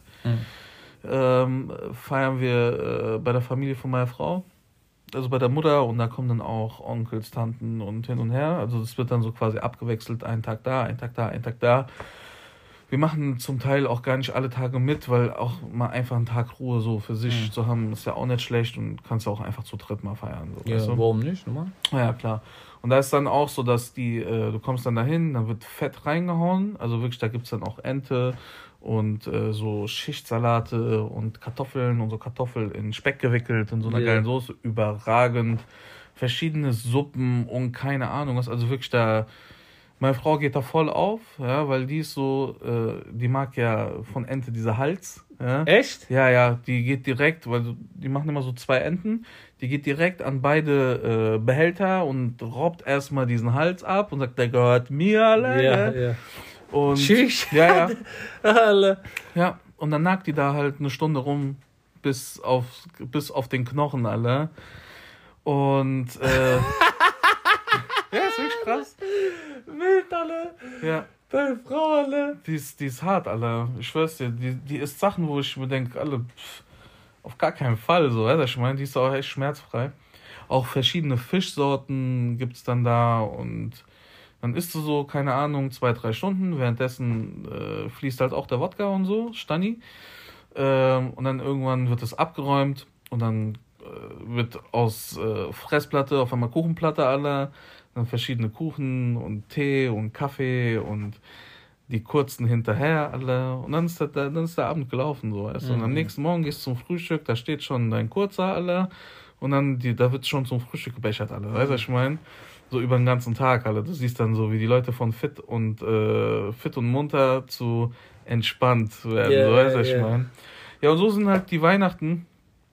Feiern wir bei der Familie von meiner Frau, also bei der Mutter, und da kommen dann auch Onkels, Tanten und hin und her. Also das wird dann so quasi abgewechselt, einen Tag da, einen Tag da, einen Tag da. Wir machen zum Teil auch gar nicht alle Tage mit, weil auch mal einfach einen Tag Ruhe so für sich zu haben, ist ja auch nicht schlecht und kannst ja auch einfach zu dritt mal feiern. So, ja, weißt du? Warum nicht? Nochmal? Ja, klar. Und da ist dann auch so, dass du kommst dann dahin, dann wird Fett reingehauen, also wirklich, da gibt's dann auch Ente und so Schichtsalate und Kartoffeln und so Kartoffeln in Speck gewickelt in so einer geilen Soße, überragend. Verschiedene Suppen und keine Ahnung was, also wirklich da, meine Frau geht da voll auf, ja, weil die ist so, die mag ja von Ente dieser Hals. Ja. Echt? Ja, die geht direkt, weil die machen immer so 2 Enten, die geht direkt an beide Behälter und robbt erstmal diesen Hals ab und sagt, der gehört mir, alle. Ja. Und Tschüss. ja. Alle. Ja, und dann nagt die da halt eine Stunde rum, bis auf den Knochen, alle. Und ja, ist wirklich krass. Wild, alle. Ja. Deine Frau, alle. Die ist hart, Alter. Ich schwör's dir, die isst Sachen, wo ich mir denke, alle, auf gar keinen Fall, so, weißt du, ich meine, die ist auch echt schmerzfrei. Auch verschiedene Fischsorten gibt's dann da und dann isst du so, keine Ahnung, 2-3 Stunden, währenddessen fließt halt auch der Wodka und so, Stani. Und dann irgendwann wird es abgeräumt und dann wird aus Fressplatte auf einmal Kuchenplatte, alle. Dann verschiedene Kuchen und Tee und Kaffee und die kurzen hinterher alle. Und dann ist der Abend gelaufen, so, weißt du. Und am nächsten Morgen gehst du zum Frühstück, da steht schon dein kurzer, alle. Und dann, da wird schon zum Frühstück gebechert, alle. Weißt du, was ich meine? So über den ganzen Tag, alle. Du siehst dann so, wie die Leute von fit und munter zu entspannt werden, so, weißt du, was ich meine? Ja, und so sind halt die Weihnachten.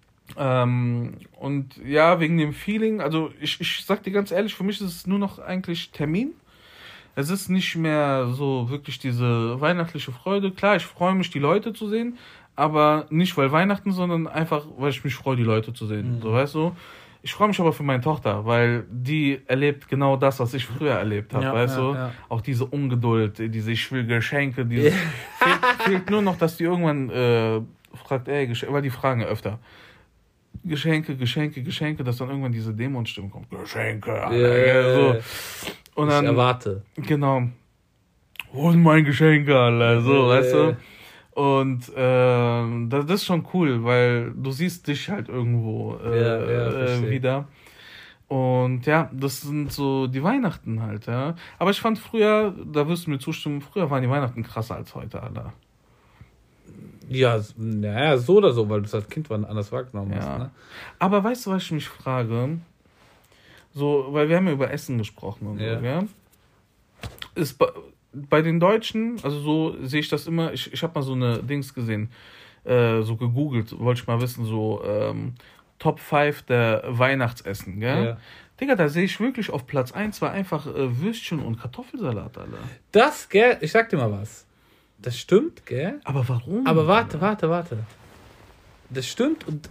Und ja, wegen dem Feeling, also ich sag dir ganz ehrlich, für mich ist es nur noch eigentlich Termin. Es ist nicht mehr so wirklich diese weihnachtliche Freude. Klar, ich freue mich, die Leute zu sehen, aber nicht weil Weihnachten, sondern einfach, weil ich mich freue, die Leute zu sehen. So, weißt du? Ich freue mich aber für meine Tochter, weil die erlebt genau das, was ich früher erlebt habe, weißt du? Ja. Auch diese Ungeduld, ich will Geschenke, fehlt nur noch, dass die irgendwann fragt, weil die fragen ja öfter. Geschenke, dass dann irgendwann diese Dämonenstimme kommt. Geschenke, Alter, so. Und dann, ich erwarte. Genau. Wo ist mein Geschenk, Alter? So, weißt du? Und das ist schon cool, weil du siehst dich halt irgendwo wieder. Und ja, das sind so die Weihnachten halt, ja. Aber ich fand früher, da wirst du mir zustimmen, früher waren die Weihnachten krasser als heute, Alter. Ja, naja, so oder so, weil du es als Kind anders wahrgenommen hast. Ne? Aber weißt du, was ich mich frage? So, weil wir haben ja über Essen gesprochen und so, ja? Ist bei den Deutschen, also so sehe ich das immer, ich habe mal so eine Dings gesehen, so gegoogelt, wollte ich mal wissen, so Top 5 der Weihnachtsessen, gell? Ja. Digga, da sehe ich wirklich auf Platz 1 war einfach Würstchen und Kartoffelsalat, Alter. Das, gell, ich sag dir mal was. Das stimmt, gell? Aber warum? Aber warte. Das stimmt und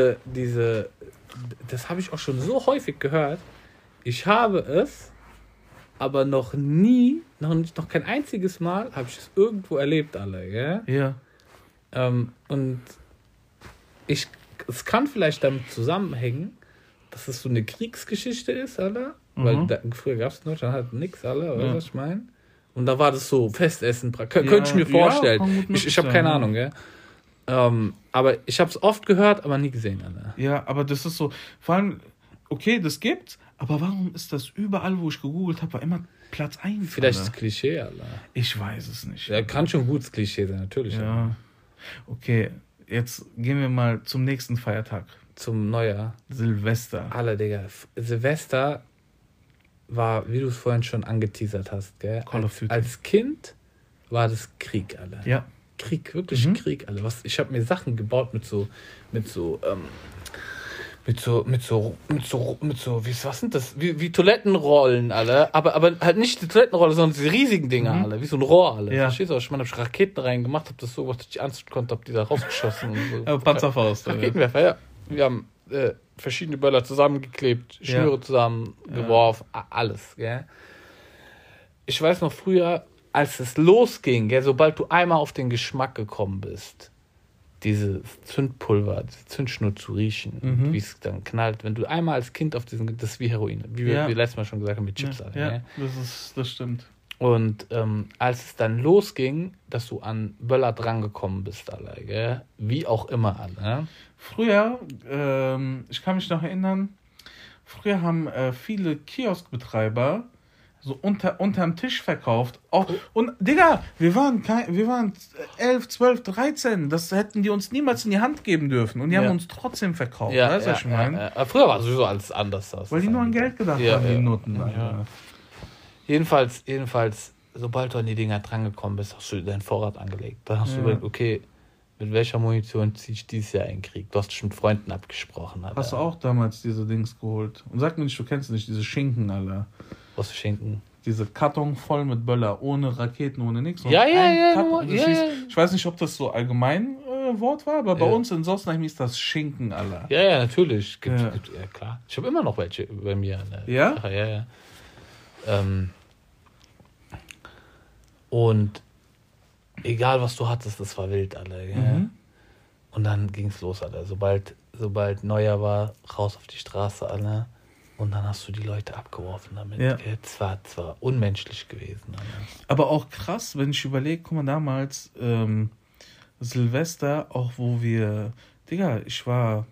das habe ich auch schon so häufig gehört. Ich habe es, aber noch kein einziges Mal habe ich es irgendwo erlebt, alle, gell? Ja. Und es kann vielleicht damit zusammenhängen, dass es so eine Kriegsgeschichte ist, alle. Weil früher gab es in Deutschland halt nichts, alle, weißt du, was ich meine? Und da war das so Festessen, könnte ich mir vorstellen. Ich habe keine Ahnung, gell? Aber ich habe es oft gehört, aber nie gesehen, Alter. Ja, aber das ist so, vor allem, okay, das gibt's, aber warum ist das überall, wo ich gegoogelt habe, war immer Platz 1? Vielleicht ist Klischee, Alter. Ich weiß es nicht. Ja, kann schon gutes Klischee sein, natürlich. Ja. Alter. Okay, jetzt gehen wir mal zum nächsten Feiertag. Zum Neujahr. Silvester. Alter, Digga. Silvester war, wie du es vorhin schon angeteasert hast, gell? Als Kind war das Krieg, Alter. Ja. Krieg, wirklich Krieg, Alter. Ich habe mir Sachen gebaut mit so, was sind das? Wie Toilettenrollen, Alter. Aber halt nicht die Toilettenrolle, sondern diese riesigen Dinger, Alter. Wie so ein Rohr, Alter. Ja. Verstehst du? Ich meine, hab ich Raketen reingemacht, hab das so, was ich anzünden konnte, hab die da rausgeschossen und so. Aber Panzerfaust. Raketenwerfer, ja. Wir haben verschiedene Böller zusammengeklebt, Schnüre zusammengeworfen, alles, gell. Ich weiß noch früher, als es losging, gell, sobald du einmal auf den Geschmack gekommen bist, diese Zündpulver, diese Zündschnur zu riechen, wie es dann knallt, wenn du einmal als Kind auf das ist wie Heroin, wie wir letztes Mal schon gesagt haben mit Chips. Ja, Alter, das stimmt. Und als es dann losging, dass du an Böller drangekommen bist, Alter, gell? Wie auch immer, Alter. Früher, ich kann mich noch erinnern, früher haben viele Kioskbetreiber so unterm Tisch verkauft. Auch, und, Digga, wir waren 11, 12, 13. Das hätten die uns niemals in die Hand geben dürfen. Und die haben uns trotzdem verkauft. Weißt du, was ich meine? Früher war es sowieso alles anders. Weil die nur an Geld gedacht haben, die Noten. Ja. Jedenfalls, sobald du an die Dinger drangekommen bist, hast du deinen Vorrat angelegt. Dann hast du überlegt, okay, mit welcher Munition ziehe ich dieses Jahr in den Krieg? Du hast dich mit Freunden abgesprochen. Alter. Hast du auch damals diese Dings geholt? Und sag mir nicht, du kennst nicht diese Schinken, Alter. Was für Schinken? Diese Karton voll mit Böller, ohne Raketen, ohne nichts. Ja. Ich weiß nicht, ob das so allgemein Wort war, aber bei uns in Sossenheim hieß das Schinken, Alter. Ja, natürlich. Ja, klar. Ich habe immer noch welche bei mir. Ja? Ja. Und egal, was du hattest, das war wild, Alter. Ja? Und dann ging's los, Alter. Sobald Neujahr war, raus auf die Straße, Alter. Und dann hast du die Leute abgeworfen damit. Ja. Es war unmenschlich gewesen. Alter. Aber auch krass, wenn ich überlege, guck mal, damals Silvester, auch wo wir, Digga, ich war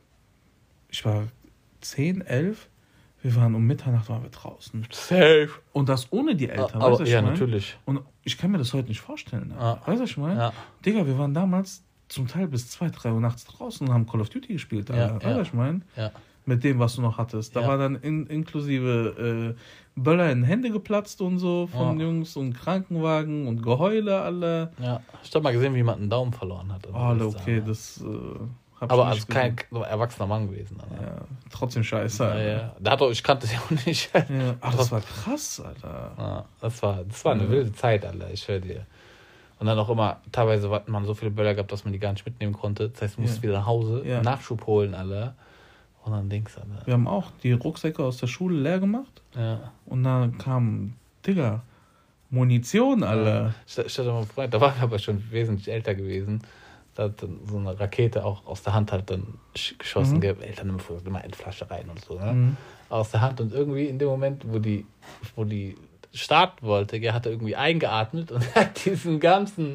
10, 11, wir waren um Mitternacht waren wir draußen. Safe. Und das ohne die Eltern, weißt du, ja, natürlich. Und ich kann mir das heute nicht vorstellen. Weißt du, was ich meine? Ja. Digga, wir waren damals zum Teil bis 2, 3 Uhr nachts draußen und haben Call of Duty gespielt. Weißt du, was ich meine? Ja. Mit dem, was du noch hattest. Da war dann inklusive Böller in die Hände geplatzt und so von Jungs und Krankenwagen und Geheule alle. Ja, ich hab mal gesehen, wie jemand einen Daumen verloren hat. Okay, das aber also kein erwachsener Mann gewesen. Alter. Ja, trotzdem scheiße. Ja. Ich kannte es ja auch nicht. Ja. Ach, das war krass, Alter. Ja, das war eine wilde Zeit, Alter, ich höre dir. Und dann auch immer, teilweise hat man so viele Böller gehabt, dass man die gar nicht mitnehmen konnte. Das heißt, du musst wieder nach Hause, Nachschub holen, Alter. Und dann Dings, Alter. Wir haben auch die Rucksäcke aus der Schule leer gemacht. Ja. Und dann kam, Digga, Munition, Alter. Ja. Stell dir mal vor, da war wir aber schon wesentlich älter gewesen. Da hat dann so eine Rakete auch aus der Hand halt dann geschossen. Eltern haben immer eine Flasche rein und so, ne? Aus der Hand. Und irgendwie in dem Moment, wo die starten wollte, hat er irgendwie eingeatmet und hat diesen ganzen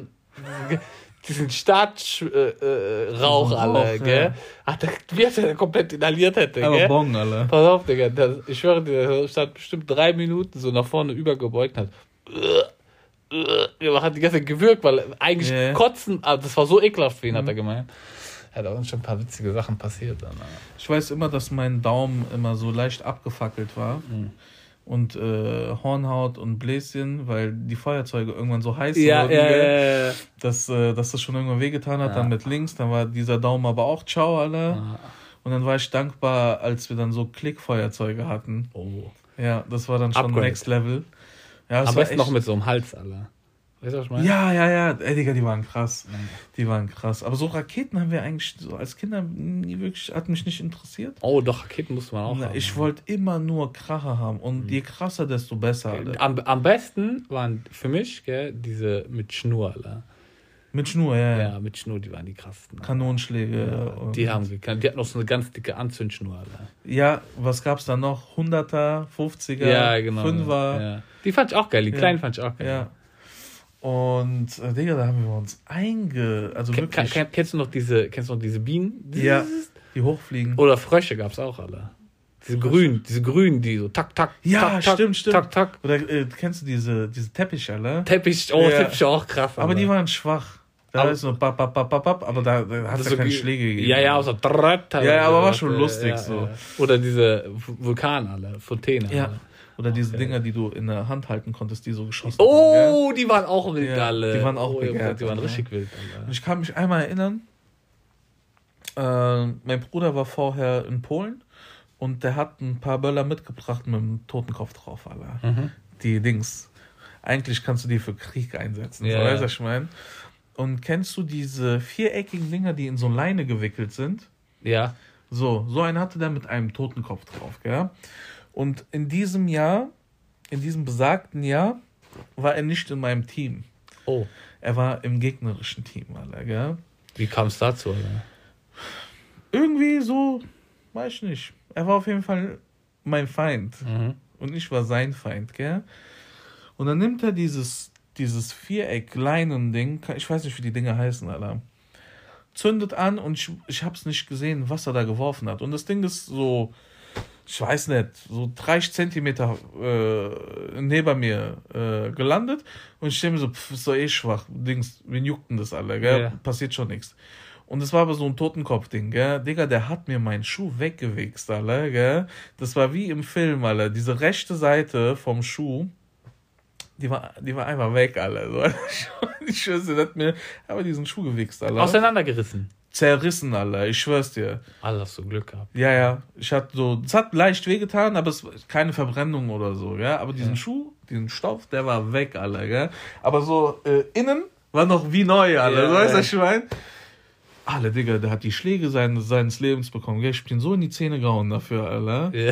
Startrauch alle, gell? Wie er den komplett inhaliert hätte, aber gell? Bon, alle. Pass auf, Digga. Ich schwöre dir, der stand bestimmt 3 Minuten so nach vorne übergebeugt und hat hat die ganze Zeit gewürgt, weil eigentlich kotzen, also das war so ekelhaft für ihn, hat er gemeint. Ja, da sind schon ein paar witzige Sachen passiert. Dann, ich weiß immer, dass mein Daumen immer so leicht abgefackelt war. Und Hornhaut und Bläschen, weil die Feuerzeuge irgendwann so heiß wurden, dass das schon irgendwann wehgetan hat. Dann mit links, dann war dieser Daumen aber auch ciao, Alter. Und dann war ich dankbar, als wir dann so Klickfeuerzeuge hatten. Oh. Ja, das war dann schon Upgrade. Next Level. Ja, am besten noch mit so einem Hals, Alter. Weißt du, was ich meine? Ja. Ey, Digga, die waren krass. Die waren krass. Aber so Raketen haben wir eigentlich so als Kinder nie wirklich, hat mich nicht interessiert. Oh, doch, Raketen musste man auch haben. Ich wollte immer nur Kracher haben. Und je krasser, desto besser, Alter. Am besten waren für mich, gell, diese mit Schnur, Alter. Mit Schnur, ja. Ja, mit Schnur, die waren die krassesten. Kanonenschläge. Ja, die hatten noch so eine ganz dicke Anzündschnur, Alter. Ja, was gab's da noch? 100er, 50er, ja, genau, 5er. Ja. Die fand ich auch geil, die kleinen fand ich auch geil. Ja. Und, Digga, da haben wir uns Kennst du noch diese Bienen? Ja, die hochfliegen. Oder Frösche gab's auch, Alter. Diese grünen, die so tak, tak, ja, tak, stimmt. tak, tak. Oder kennst du diese Teppiche, Alter? Teppich auch krass, Alter. Aber die waren schwach. Da ist so aber da hat es ja keine Schläge gegeben. Ja, so ja, aber war schon lustig so. Ja. Oder diese Vulkane, alle, Fontäne. Ja. Oder diese Dinger, die du in der Hand halten konntest, die so geschossen haben. Die waren auch wild, alle. Die waren auch begehrt, die waren richtig wild, Alter. Und ich kann mich einmal erinnern, mein Bruder war vorher in Polen und der hat ein paar Böller mitgebracht mit einem Totenkopf drauf, Alter. Die Dings. Eigentlich kannst du die für Krieg einsetzen. Ja. So, weißt du, was ich meine? Und kennst du diese viereckigen Dinger, die in so Leine gewickelt sind? Ja. So einen hatte der mit einem Totenkopf drauf, gell? Und in diesem besagten Jahr, war er nicht in meinem Team. Oh. Er war im gegnerischen Team, Alter, gell? Wie kam es dazu, Alter? Irgendwie so, weiß ich nicht. Er war auf jeden Fall mein Feind. Und ich war sein Feind, gell? Und dann nimmt er dieses Viereck-Leinen-Ding, ich weiß nicht, wie die Dinger heißen, Alter, zündet an und ich hab's nicht gesehen, was er da geworfen hat. Und das Ding ist so ich weiß nicht, so 30 Zentimeter neben mir gelandet und ich stehe mir so, ist doch eh schwach, Dings, wen juckt denn das alle, gell? Ja. Passiert schon nichts. Und es war aber so ein Totenkopf-Ding, gell? Digga, der hat mir meinen Schuh weggewichst, alle, gell? Das war wie im Film, alle. Diese rechte Seite vom Schuh, die war einfach weg, alle. So. Ich schwör's dir, der hat mir aber diesen Schuh gewichst, alle. Auseinandergerissen. Zerrissen, alle, ich schwör's dir. Alle hast du Glück gehabt. Ja. Ich hatte so, es hat leicht wehgetan, aber es war keine Verbrennung oder so, gell? Aber diesen Schuh, diesen Stoff, der war weg, alle, gell? Aber so innen war noch wie neu, alle. Ja, Weißt du, was ich meine? Alle, Digga, der hat die Schläge seines Lebens bekommen, gell? Ich bin so in die Zähne gehauen dafür, alle. Ja.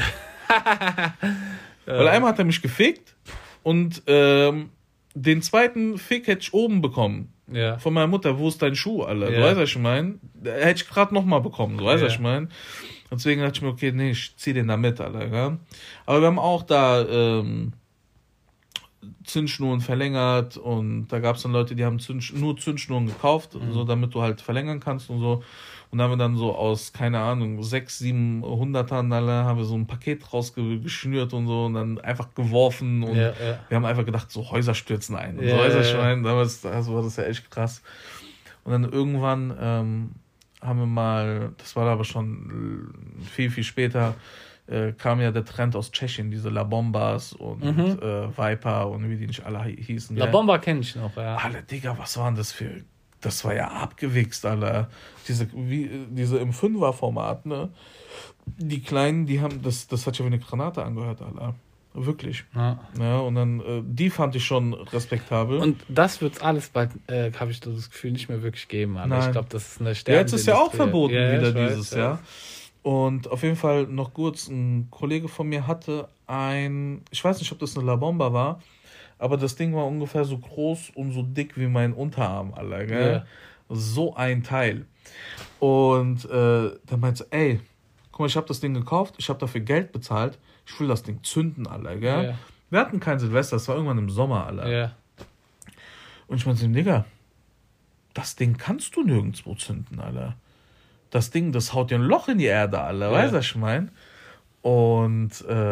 Weil einmal hat er mich gefickt und den zweiten Fick hätte ich oben bekommen. Ja. Von meiner Mutter, wo ist dein Schuh, Alter? Ja. Du weißt, was ich meine? Hätte ich gerade nochmal bekommen, du weißt, was Ja. ich meine? Deswegen dachte ich mir, okay, nee, ich zieh den da mit, Alter. Ja? Aber wir haben auch da Zündschnuren verlängert und da gab es dann Leute, die haben nur Zündschnuren gekauft, so damit du halt verlängern kannst und so. Und da haben wir dann so aus, keine Ahnung, 600, 700ern, Alter, haben wir so ein Paket rausgeschnürt und so und dann einfach geworfen und Ja. wir haben einfach gedacht, so Häuser stürzen ein. Und Ja, so Häuser ja. schreien, damals war das ja echt krass. Und dann irgendwann haben wir mal, das war aber schon viel, viel später, kam ja der Trend aus Tschechien, diese La Bombas und Viper und wie die nicht alle hießen. La gell? Bomba kenn ich noch, ja. Alle, Digga, was waren das für... Das war ja abgewichst, Alter. Diese im Fünfer-Format, ne? Die Kleinen, die haben... Das hat sich ja wie eine Granate angehört, Alter. Wirklich. Ja. Ja, und dann, die fand ich schon respektabel. Und das wird es alles bald, habe ich so das Gefühl, nicht mehr wirklich geben. Aber Nein. ich glaube, das ist eine Ja, Sterne. jetzt ist ja auch verboten wieder ich weiß, dieses Jahr. Und auf jeden Fall noch kurz, ein Kollege von mir hatte ich weiß nicht, ob das eine La Bomba war, aber das Ding war ungefähr so groß und so dick wie mein Unterarm, Alter, gell? Ja. So ein Teil. Und der meinte so, ey, guck mal, ich habe das Ding gekauft, ich habe dafür Geld bezahlt, ich will das Ding zünden, Alter, gell? Ja. Wir hatten kein Silvester, das war irgendwann im Sommer, Alter. Ja. Und ich meinte so, Digga, das Ding kannst du nirgendwo zünden, Alter. Das Ding, das haut dir ein Loch in die Erde, Alter, weißt du, was ich meine? Und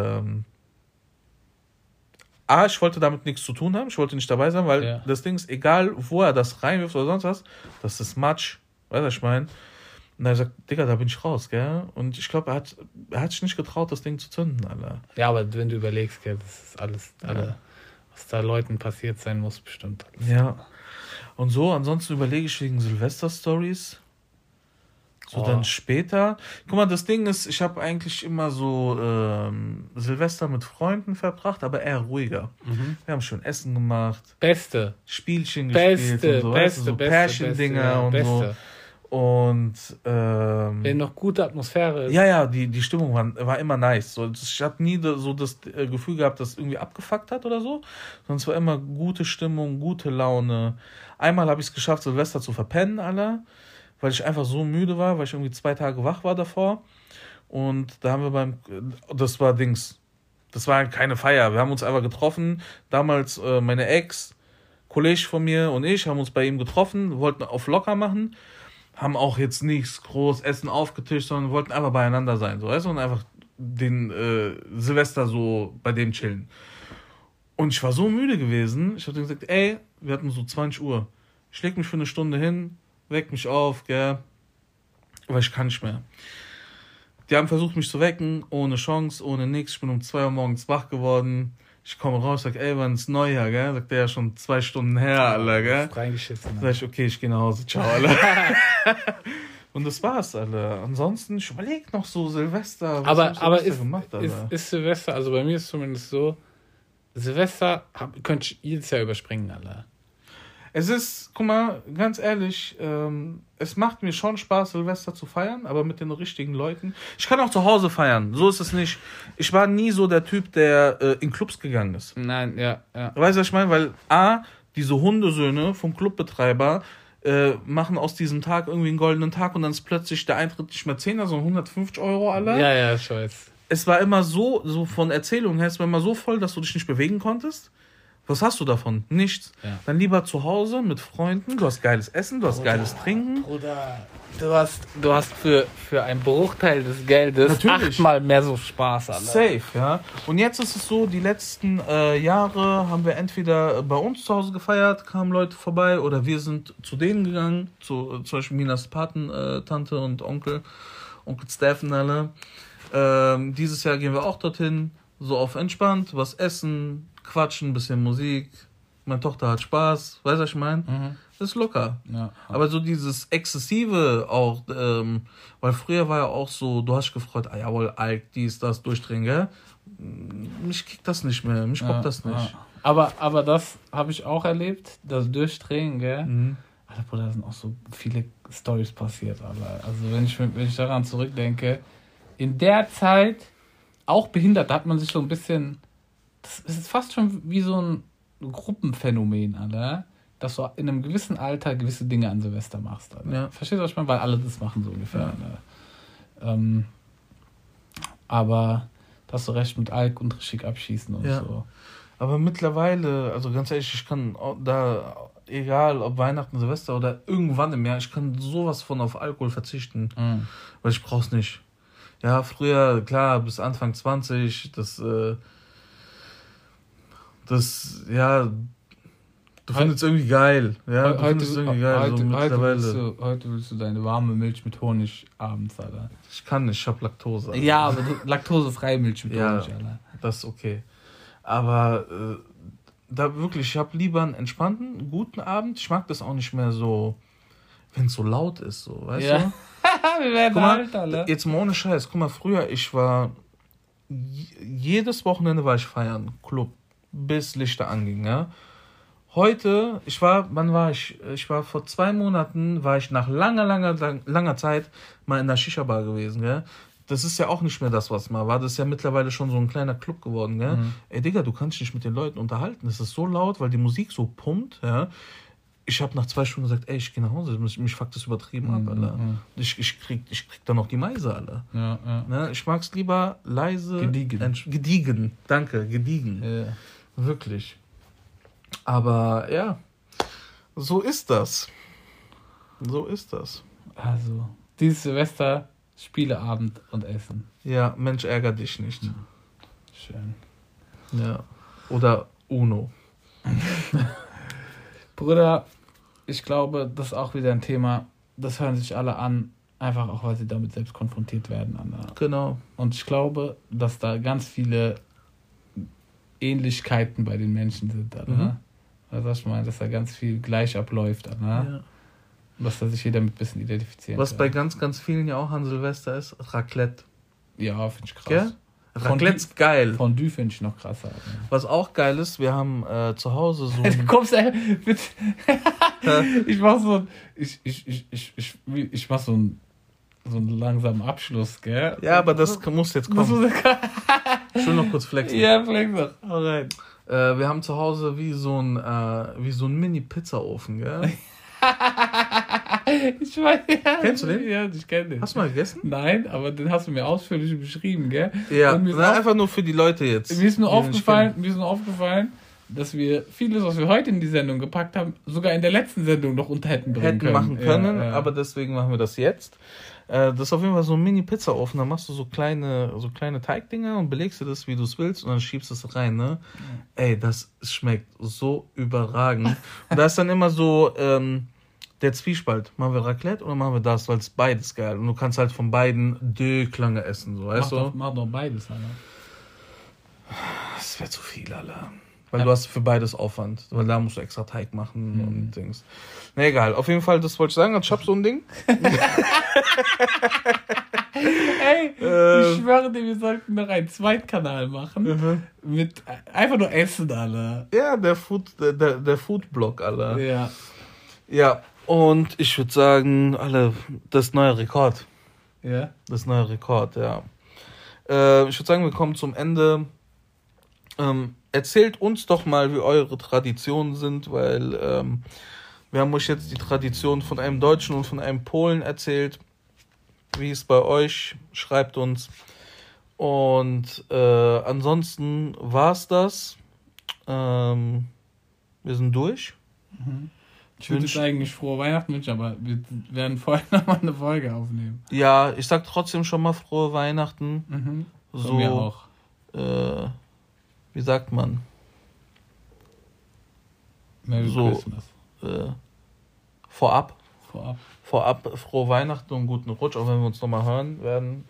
ich wollte damit nichts zu tun haben, ich wollte nicht dabei sein, weil das Ding ist, egal wo er das reinwirft oder sonst was, das ist Matsch, weißt du, was ich meine? Und er sagt, Digga, da bin ich raus, gell? Und ich glaube, er hat sich nicht getraut, das Ding zu zünden, Alter. Ja, aber wenn du überlegst, gell, das ist alles, was da Leuten passiert sein muss, bestimmt. Ja. Und so, ansonsten überlege ich wegen Silvester-Stories. So dann später. Guck mal, das Ding ist, ich habe eigentlich immer so Silvester mit Freunden verbracht, aber eher ruhiger. Wir haben schön Essen gemacht, Beste. Spielchen gespielt und so, weißt du, so Pärchendinger und so. Und wenn noch gute Atmosphäre ist. ja, die Stimmung war immer nice. So, ich habe nie so das Gefühl gehabt, dass es irgendwie abgefuckt hat oder so, sondern es war immer gute Stimmung, gute Laune. Einmal habe ich es geschafft, Silvester zu verpennen, Alter, weil ich einfach so müde war, weil ich irgendwie 2 Tage wach war davor. Und da haben wir das war keine Feier. Wir haben uns einfach getroffen. Damals meine Ex, Kollege von mir und ich haben uns bei ihm getroffen, wollten auf locker machen, haben auch jetzt nichts groß Essen aufgetischt, sondern wollten einfach beieinander sein, so, weißt du, und einfach den Silvester so bei dem chillen. Und ich war so müde gewesen, ich habe gesagt, ey, wir hatten so 20 Uhr, ich leg mich für eine Stunde hin, weck mich auf, gell, weil ich kann nicht mehr. Die haben versucht, mich zu wecken, ohne Chance, ohne nix. Ich bin um 2 Uhr morgens wach geworden. Ich komme raus, sag, ey, wann ist Neujahr, gell? Sagt der ja schon 2 Stunden her, Alter, gell? Reingeschissen. Sag ich, okay, ich gehe nach Hause, ciao, Alter. Und das war's, Alter. Ansonsten, ich überleg noch so Silvester. Was Aber Silvester gemacht, Alter? ist Silvester, also bei mir ist zumindest so, Silvester könnte ich jedes Jahr überspringen, Alter. Es ist, guck mal, ganz ehrlich, es macht mir schon Spaß, Silvester zu feiern, aber mit den richtigen Leuten. Ich kann auch zu Hause feiern, so ist es nicht. Ich war nie so der Typ, der in Clubs gegangen ist. Nein, ja. Weißt du, was ich meine? Weil diese Hundesöhne vom Clubbetreiber machen aus diesem Tag irgendwie einen goldenen Tag und dann ist plötzlich der Eintritt nicht mehr 10, sondern 150 €, Alter. Ja, ich weiß. Es war immer so von Erzählungen her, es war immer so voll, dass du dich nicht bewegen konntest. Was hast du davon? Nichts. Ja. Dann lieber zu Hause mit Freunden. Du hast geiles Essen, du hast geiles Trinken. Bruder, du hast für einen Bruchteil des Geldes Natürlich 8-mal mehr so Spaß, Alter. Safe, ja. Und jetzt ist es so, die letzten Jahre haben wir entweder bei uns zu Hause gefeiert, kamen Leute vorbei, oder wir sind zu denen gegangen, zum Beispiel Minas Patentante und Onkel Steffen alle. Dieses Jahr gehen wir auch dorthin, so auf entspannt, was essen, quatschen, bisschen Musik. Meine Tochter hat Spaß, weißt du, was ich meine? Mhm. Das ist locker. Ja. Aber so dieses Exzessive auch, weil früher war ja auch so, du hast dich gefreut, jawohl, Alk, dies, das, durchdrehen, gell? Mich kickt das nicht mehr, mich bockt das nicht. Ja. Aber das habe ich auch erlebt, das Durchdrehen, gell? Mhm. Alter, Bruder, da sind auch so viele Storys passiert, Alter. Also wenn ich daran zurückdenke, in der Zeit, auch behindert, da hat man sich so ein bisschen, das ist fast schon wie so ein Gruppenphänomen, Alter, dass du in einem gewissen Alter gewisse Dinge an Silvester machst, Alter. Ja. Verstehst du, was ich meine? Weil alle das machen, so ungefähr. Ja. Aber da hast du recht mit Alk und richtig abschießen und so. Aber mittlerweile, also ganz ehrlich, ich kann da, egal ob Weihnachten, Silvester oder irgendwann im Jahr, ich kann sowas von auf Alkohol verzichten, weil ich brauch's nicht. Ja, früher, klar, bis Anfang 20, ja, du findest es irgendwie geil. Ja, du findest es irgendwie geil. Heute willst du deine warme Milch mit Honig abends, Alter. Ich kann nicht, ich hab Laktose. Alter. Ja, aber laktosefreie Milch mit Honig, Alter. Das ist okay. Aber da wirklich, ich habe lieber einen entspannten, guten Abend. Ich mag das auch nicht mehr so, wenn es so laut ist, so, weißt du? Wir werden alt, Alter. Jetzt mal ohne Scheiß. Guck mal, früher, jedes Wochenende war ich feiern, Club, bis Lichter anging, ja. Heute, ich war vor 2 Monaten, war ich nach langer Zeit mal in der Shisha-Bar gewesen, gell. Das ist ja auch nicht mehr das, was mal war. Das ist ja mittlerweile schon so ein kleiner Club geworden, gell. Ey, Digga, du kannst dich nicht mit den Leuten unterhalten. Das ist so laut, weil die Musik so pumpt, ja. Ich habe nach 2 Stunden gesagt, ey, ich gehe nach Hause, mich fuckt das übertrieben ab, Alter. Ich krieg dann noch die Meise, Alter. Ja. Ne? Ich mag's lieber leise. Gediegen. Danke, gediegen. Ja. Wirklich. Aber ja, so ist das. Also, dieses Silvester, Spieleabend und Essen. Ja, Mensch, ärger dich nicht. Schön. Ja. Oder Uno. Bruder, ich glaube, das ist auch wieder ein Thema, das hören sich alle an, einfach auch, weil sie damit selbst konfrontiert werden. Genau. Und ich glaube, dass da ganz viele Ähnlichkeiten bei den Menschen sind. Also ich meine, dass da ganz viel gleich abläuft. Ja. Und dass da sich jeder mit ein bisschen identifizieren Was bei ganz, ganz vielen ja auch an Silvester ist, Raclette. Ja, finde ich krass. Ja? Raclette ist geil. Fondue finde ich noch krasser. Was auch geil ist, wir haben zu Hause so... Du kommst, bitte. Ich mach so einen langsamen Abschluss, gell? Ja, aber das muss jetzt kommen. Ich will noch kurz flexen. Ja, flex doch. Alright. Wir haben zu Hause wie so ein Mini-Pizzaofen, gell? Ich weiß, ja. Kennst du den? Ja, ich kenne den. Hast du mal gegessen? Nein, aber den hast du mir ausführlich beschrieben, gell? Ja, einfach nur für die Leute jetzt. Mir ist nur aufgefallen, dass wir vieles, was wir heute in die Sendung gepackt haben, sogar in der letzten Sendung noch unter hätten machen können, aber deswegen machen wir das jetzt. Das ist auf jeden Fall so ein Mini-Pizzaofen, da machst du so kleine Teigdinger und belegst du das, wie du es willst, und dann schiebst du es rein, ne? Ey, das schmeckt so überragend. Und da ist dann immer so der Zwiespalt. Machen wir Raclette oder machen wir das? Weil es beides geil. Und du kannst halt von beiden Döklange essen, so, weißt du? Mach doch beides, Alter. Das wäre zu viel, Alter. Weil du hast für beides Aufwand. Weil da musst du extra Teig machen und Dings. Na egal, auf jeden Fall, das wollte ich sagen. Ich hab so ein Ding. Ey, ich schwöre dir, wir sollten noch einen Zweitkanal machen. Mit einfach nur Essen, Alter. Ja, der Food-Blog, Alter. Ja. Ja, und ich würde sagen, das neue Rekord. Ja? Das neue Rekord, ja. Ich würde sagen, wir kommen zum Ende. Erzählt uns doch mal, wie eure Traditionen sind, weil wir haben euch jetzt die Tradition von einem Deutschen und von einem Polen erzählt. Wie ist bei euch? Schreibt uns. Und ansonsten war's das. Wir sind durch. Ich würde jetzt eigentlich frohe Weihnachten wünschen, aber wir werden vorher nochmal eine Folge aufnehmen. Ja, ich sag trotzdem schon mal frohe Weihnachten. Von mir auch. Wie sagt man? Merry Christmas. Vorab frohe Weihnachten und guten Rutsch, auch wenn wir uns nochmal hören werden.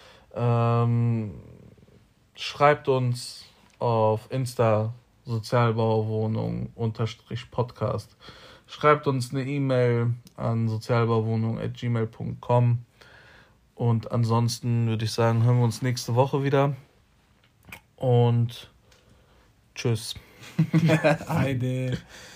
Schreibt uns auf Insta Sozialbauwohnung_podcast. Schreibt uns eine E-Mail an sozialbauwohnung@gmail.com. Und ansonsten würde ich sagen, hören wir uns nächste Woche wieder. Und tschüss. Heide.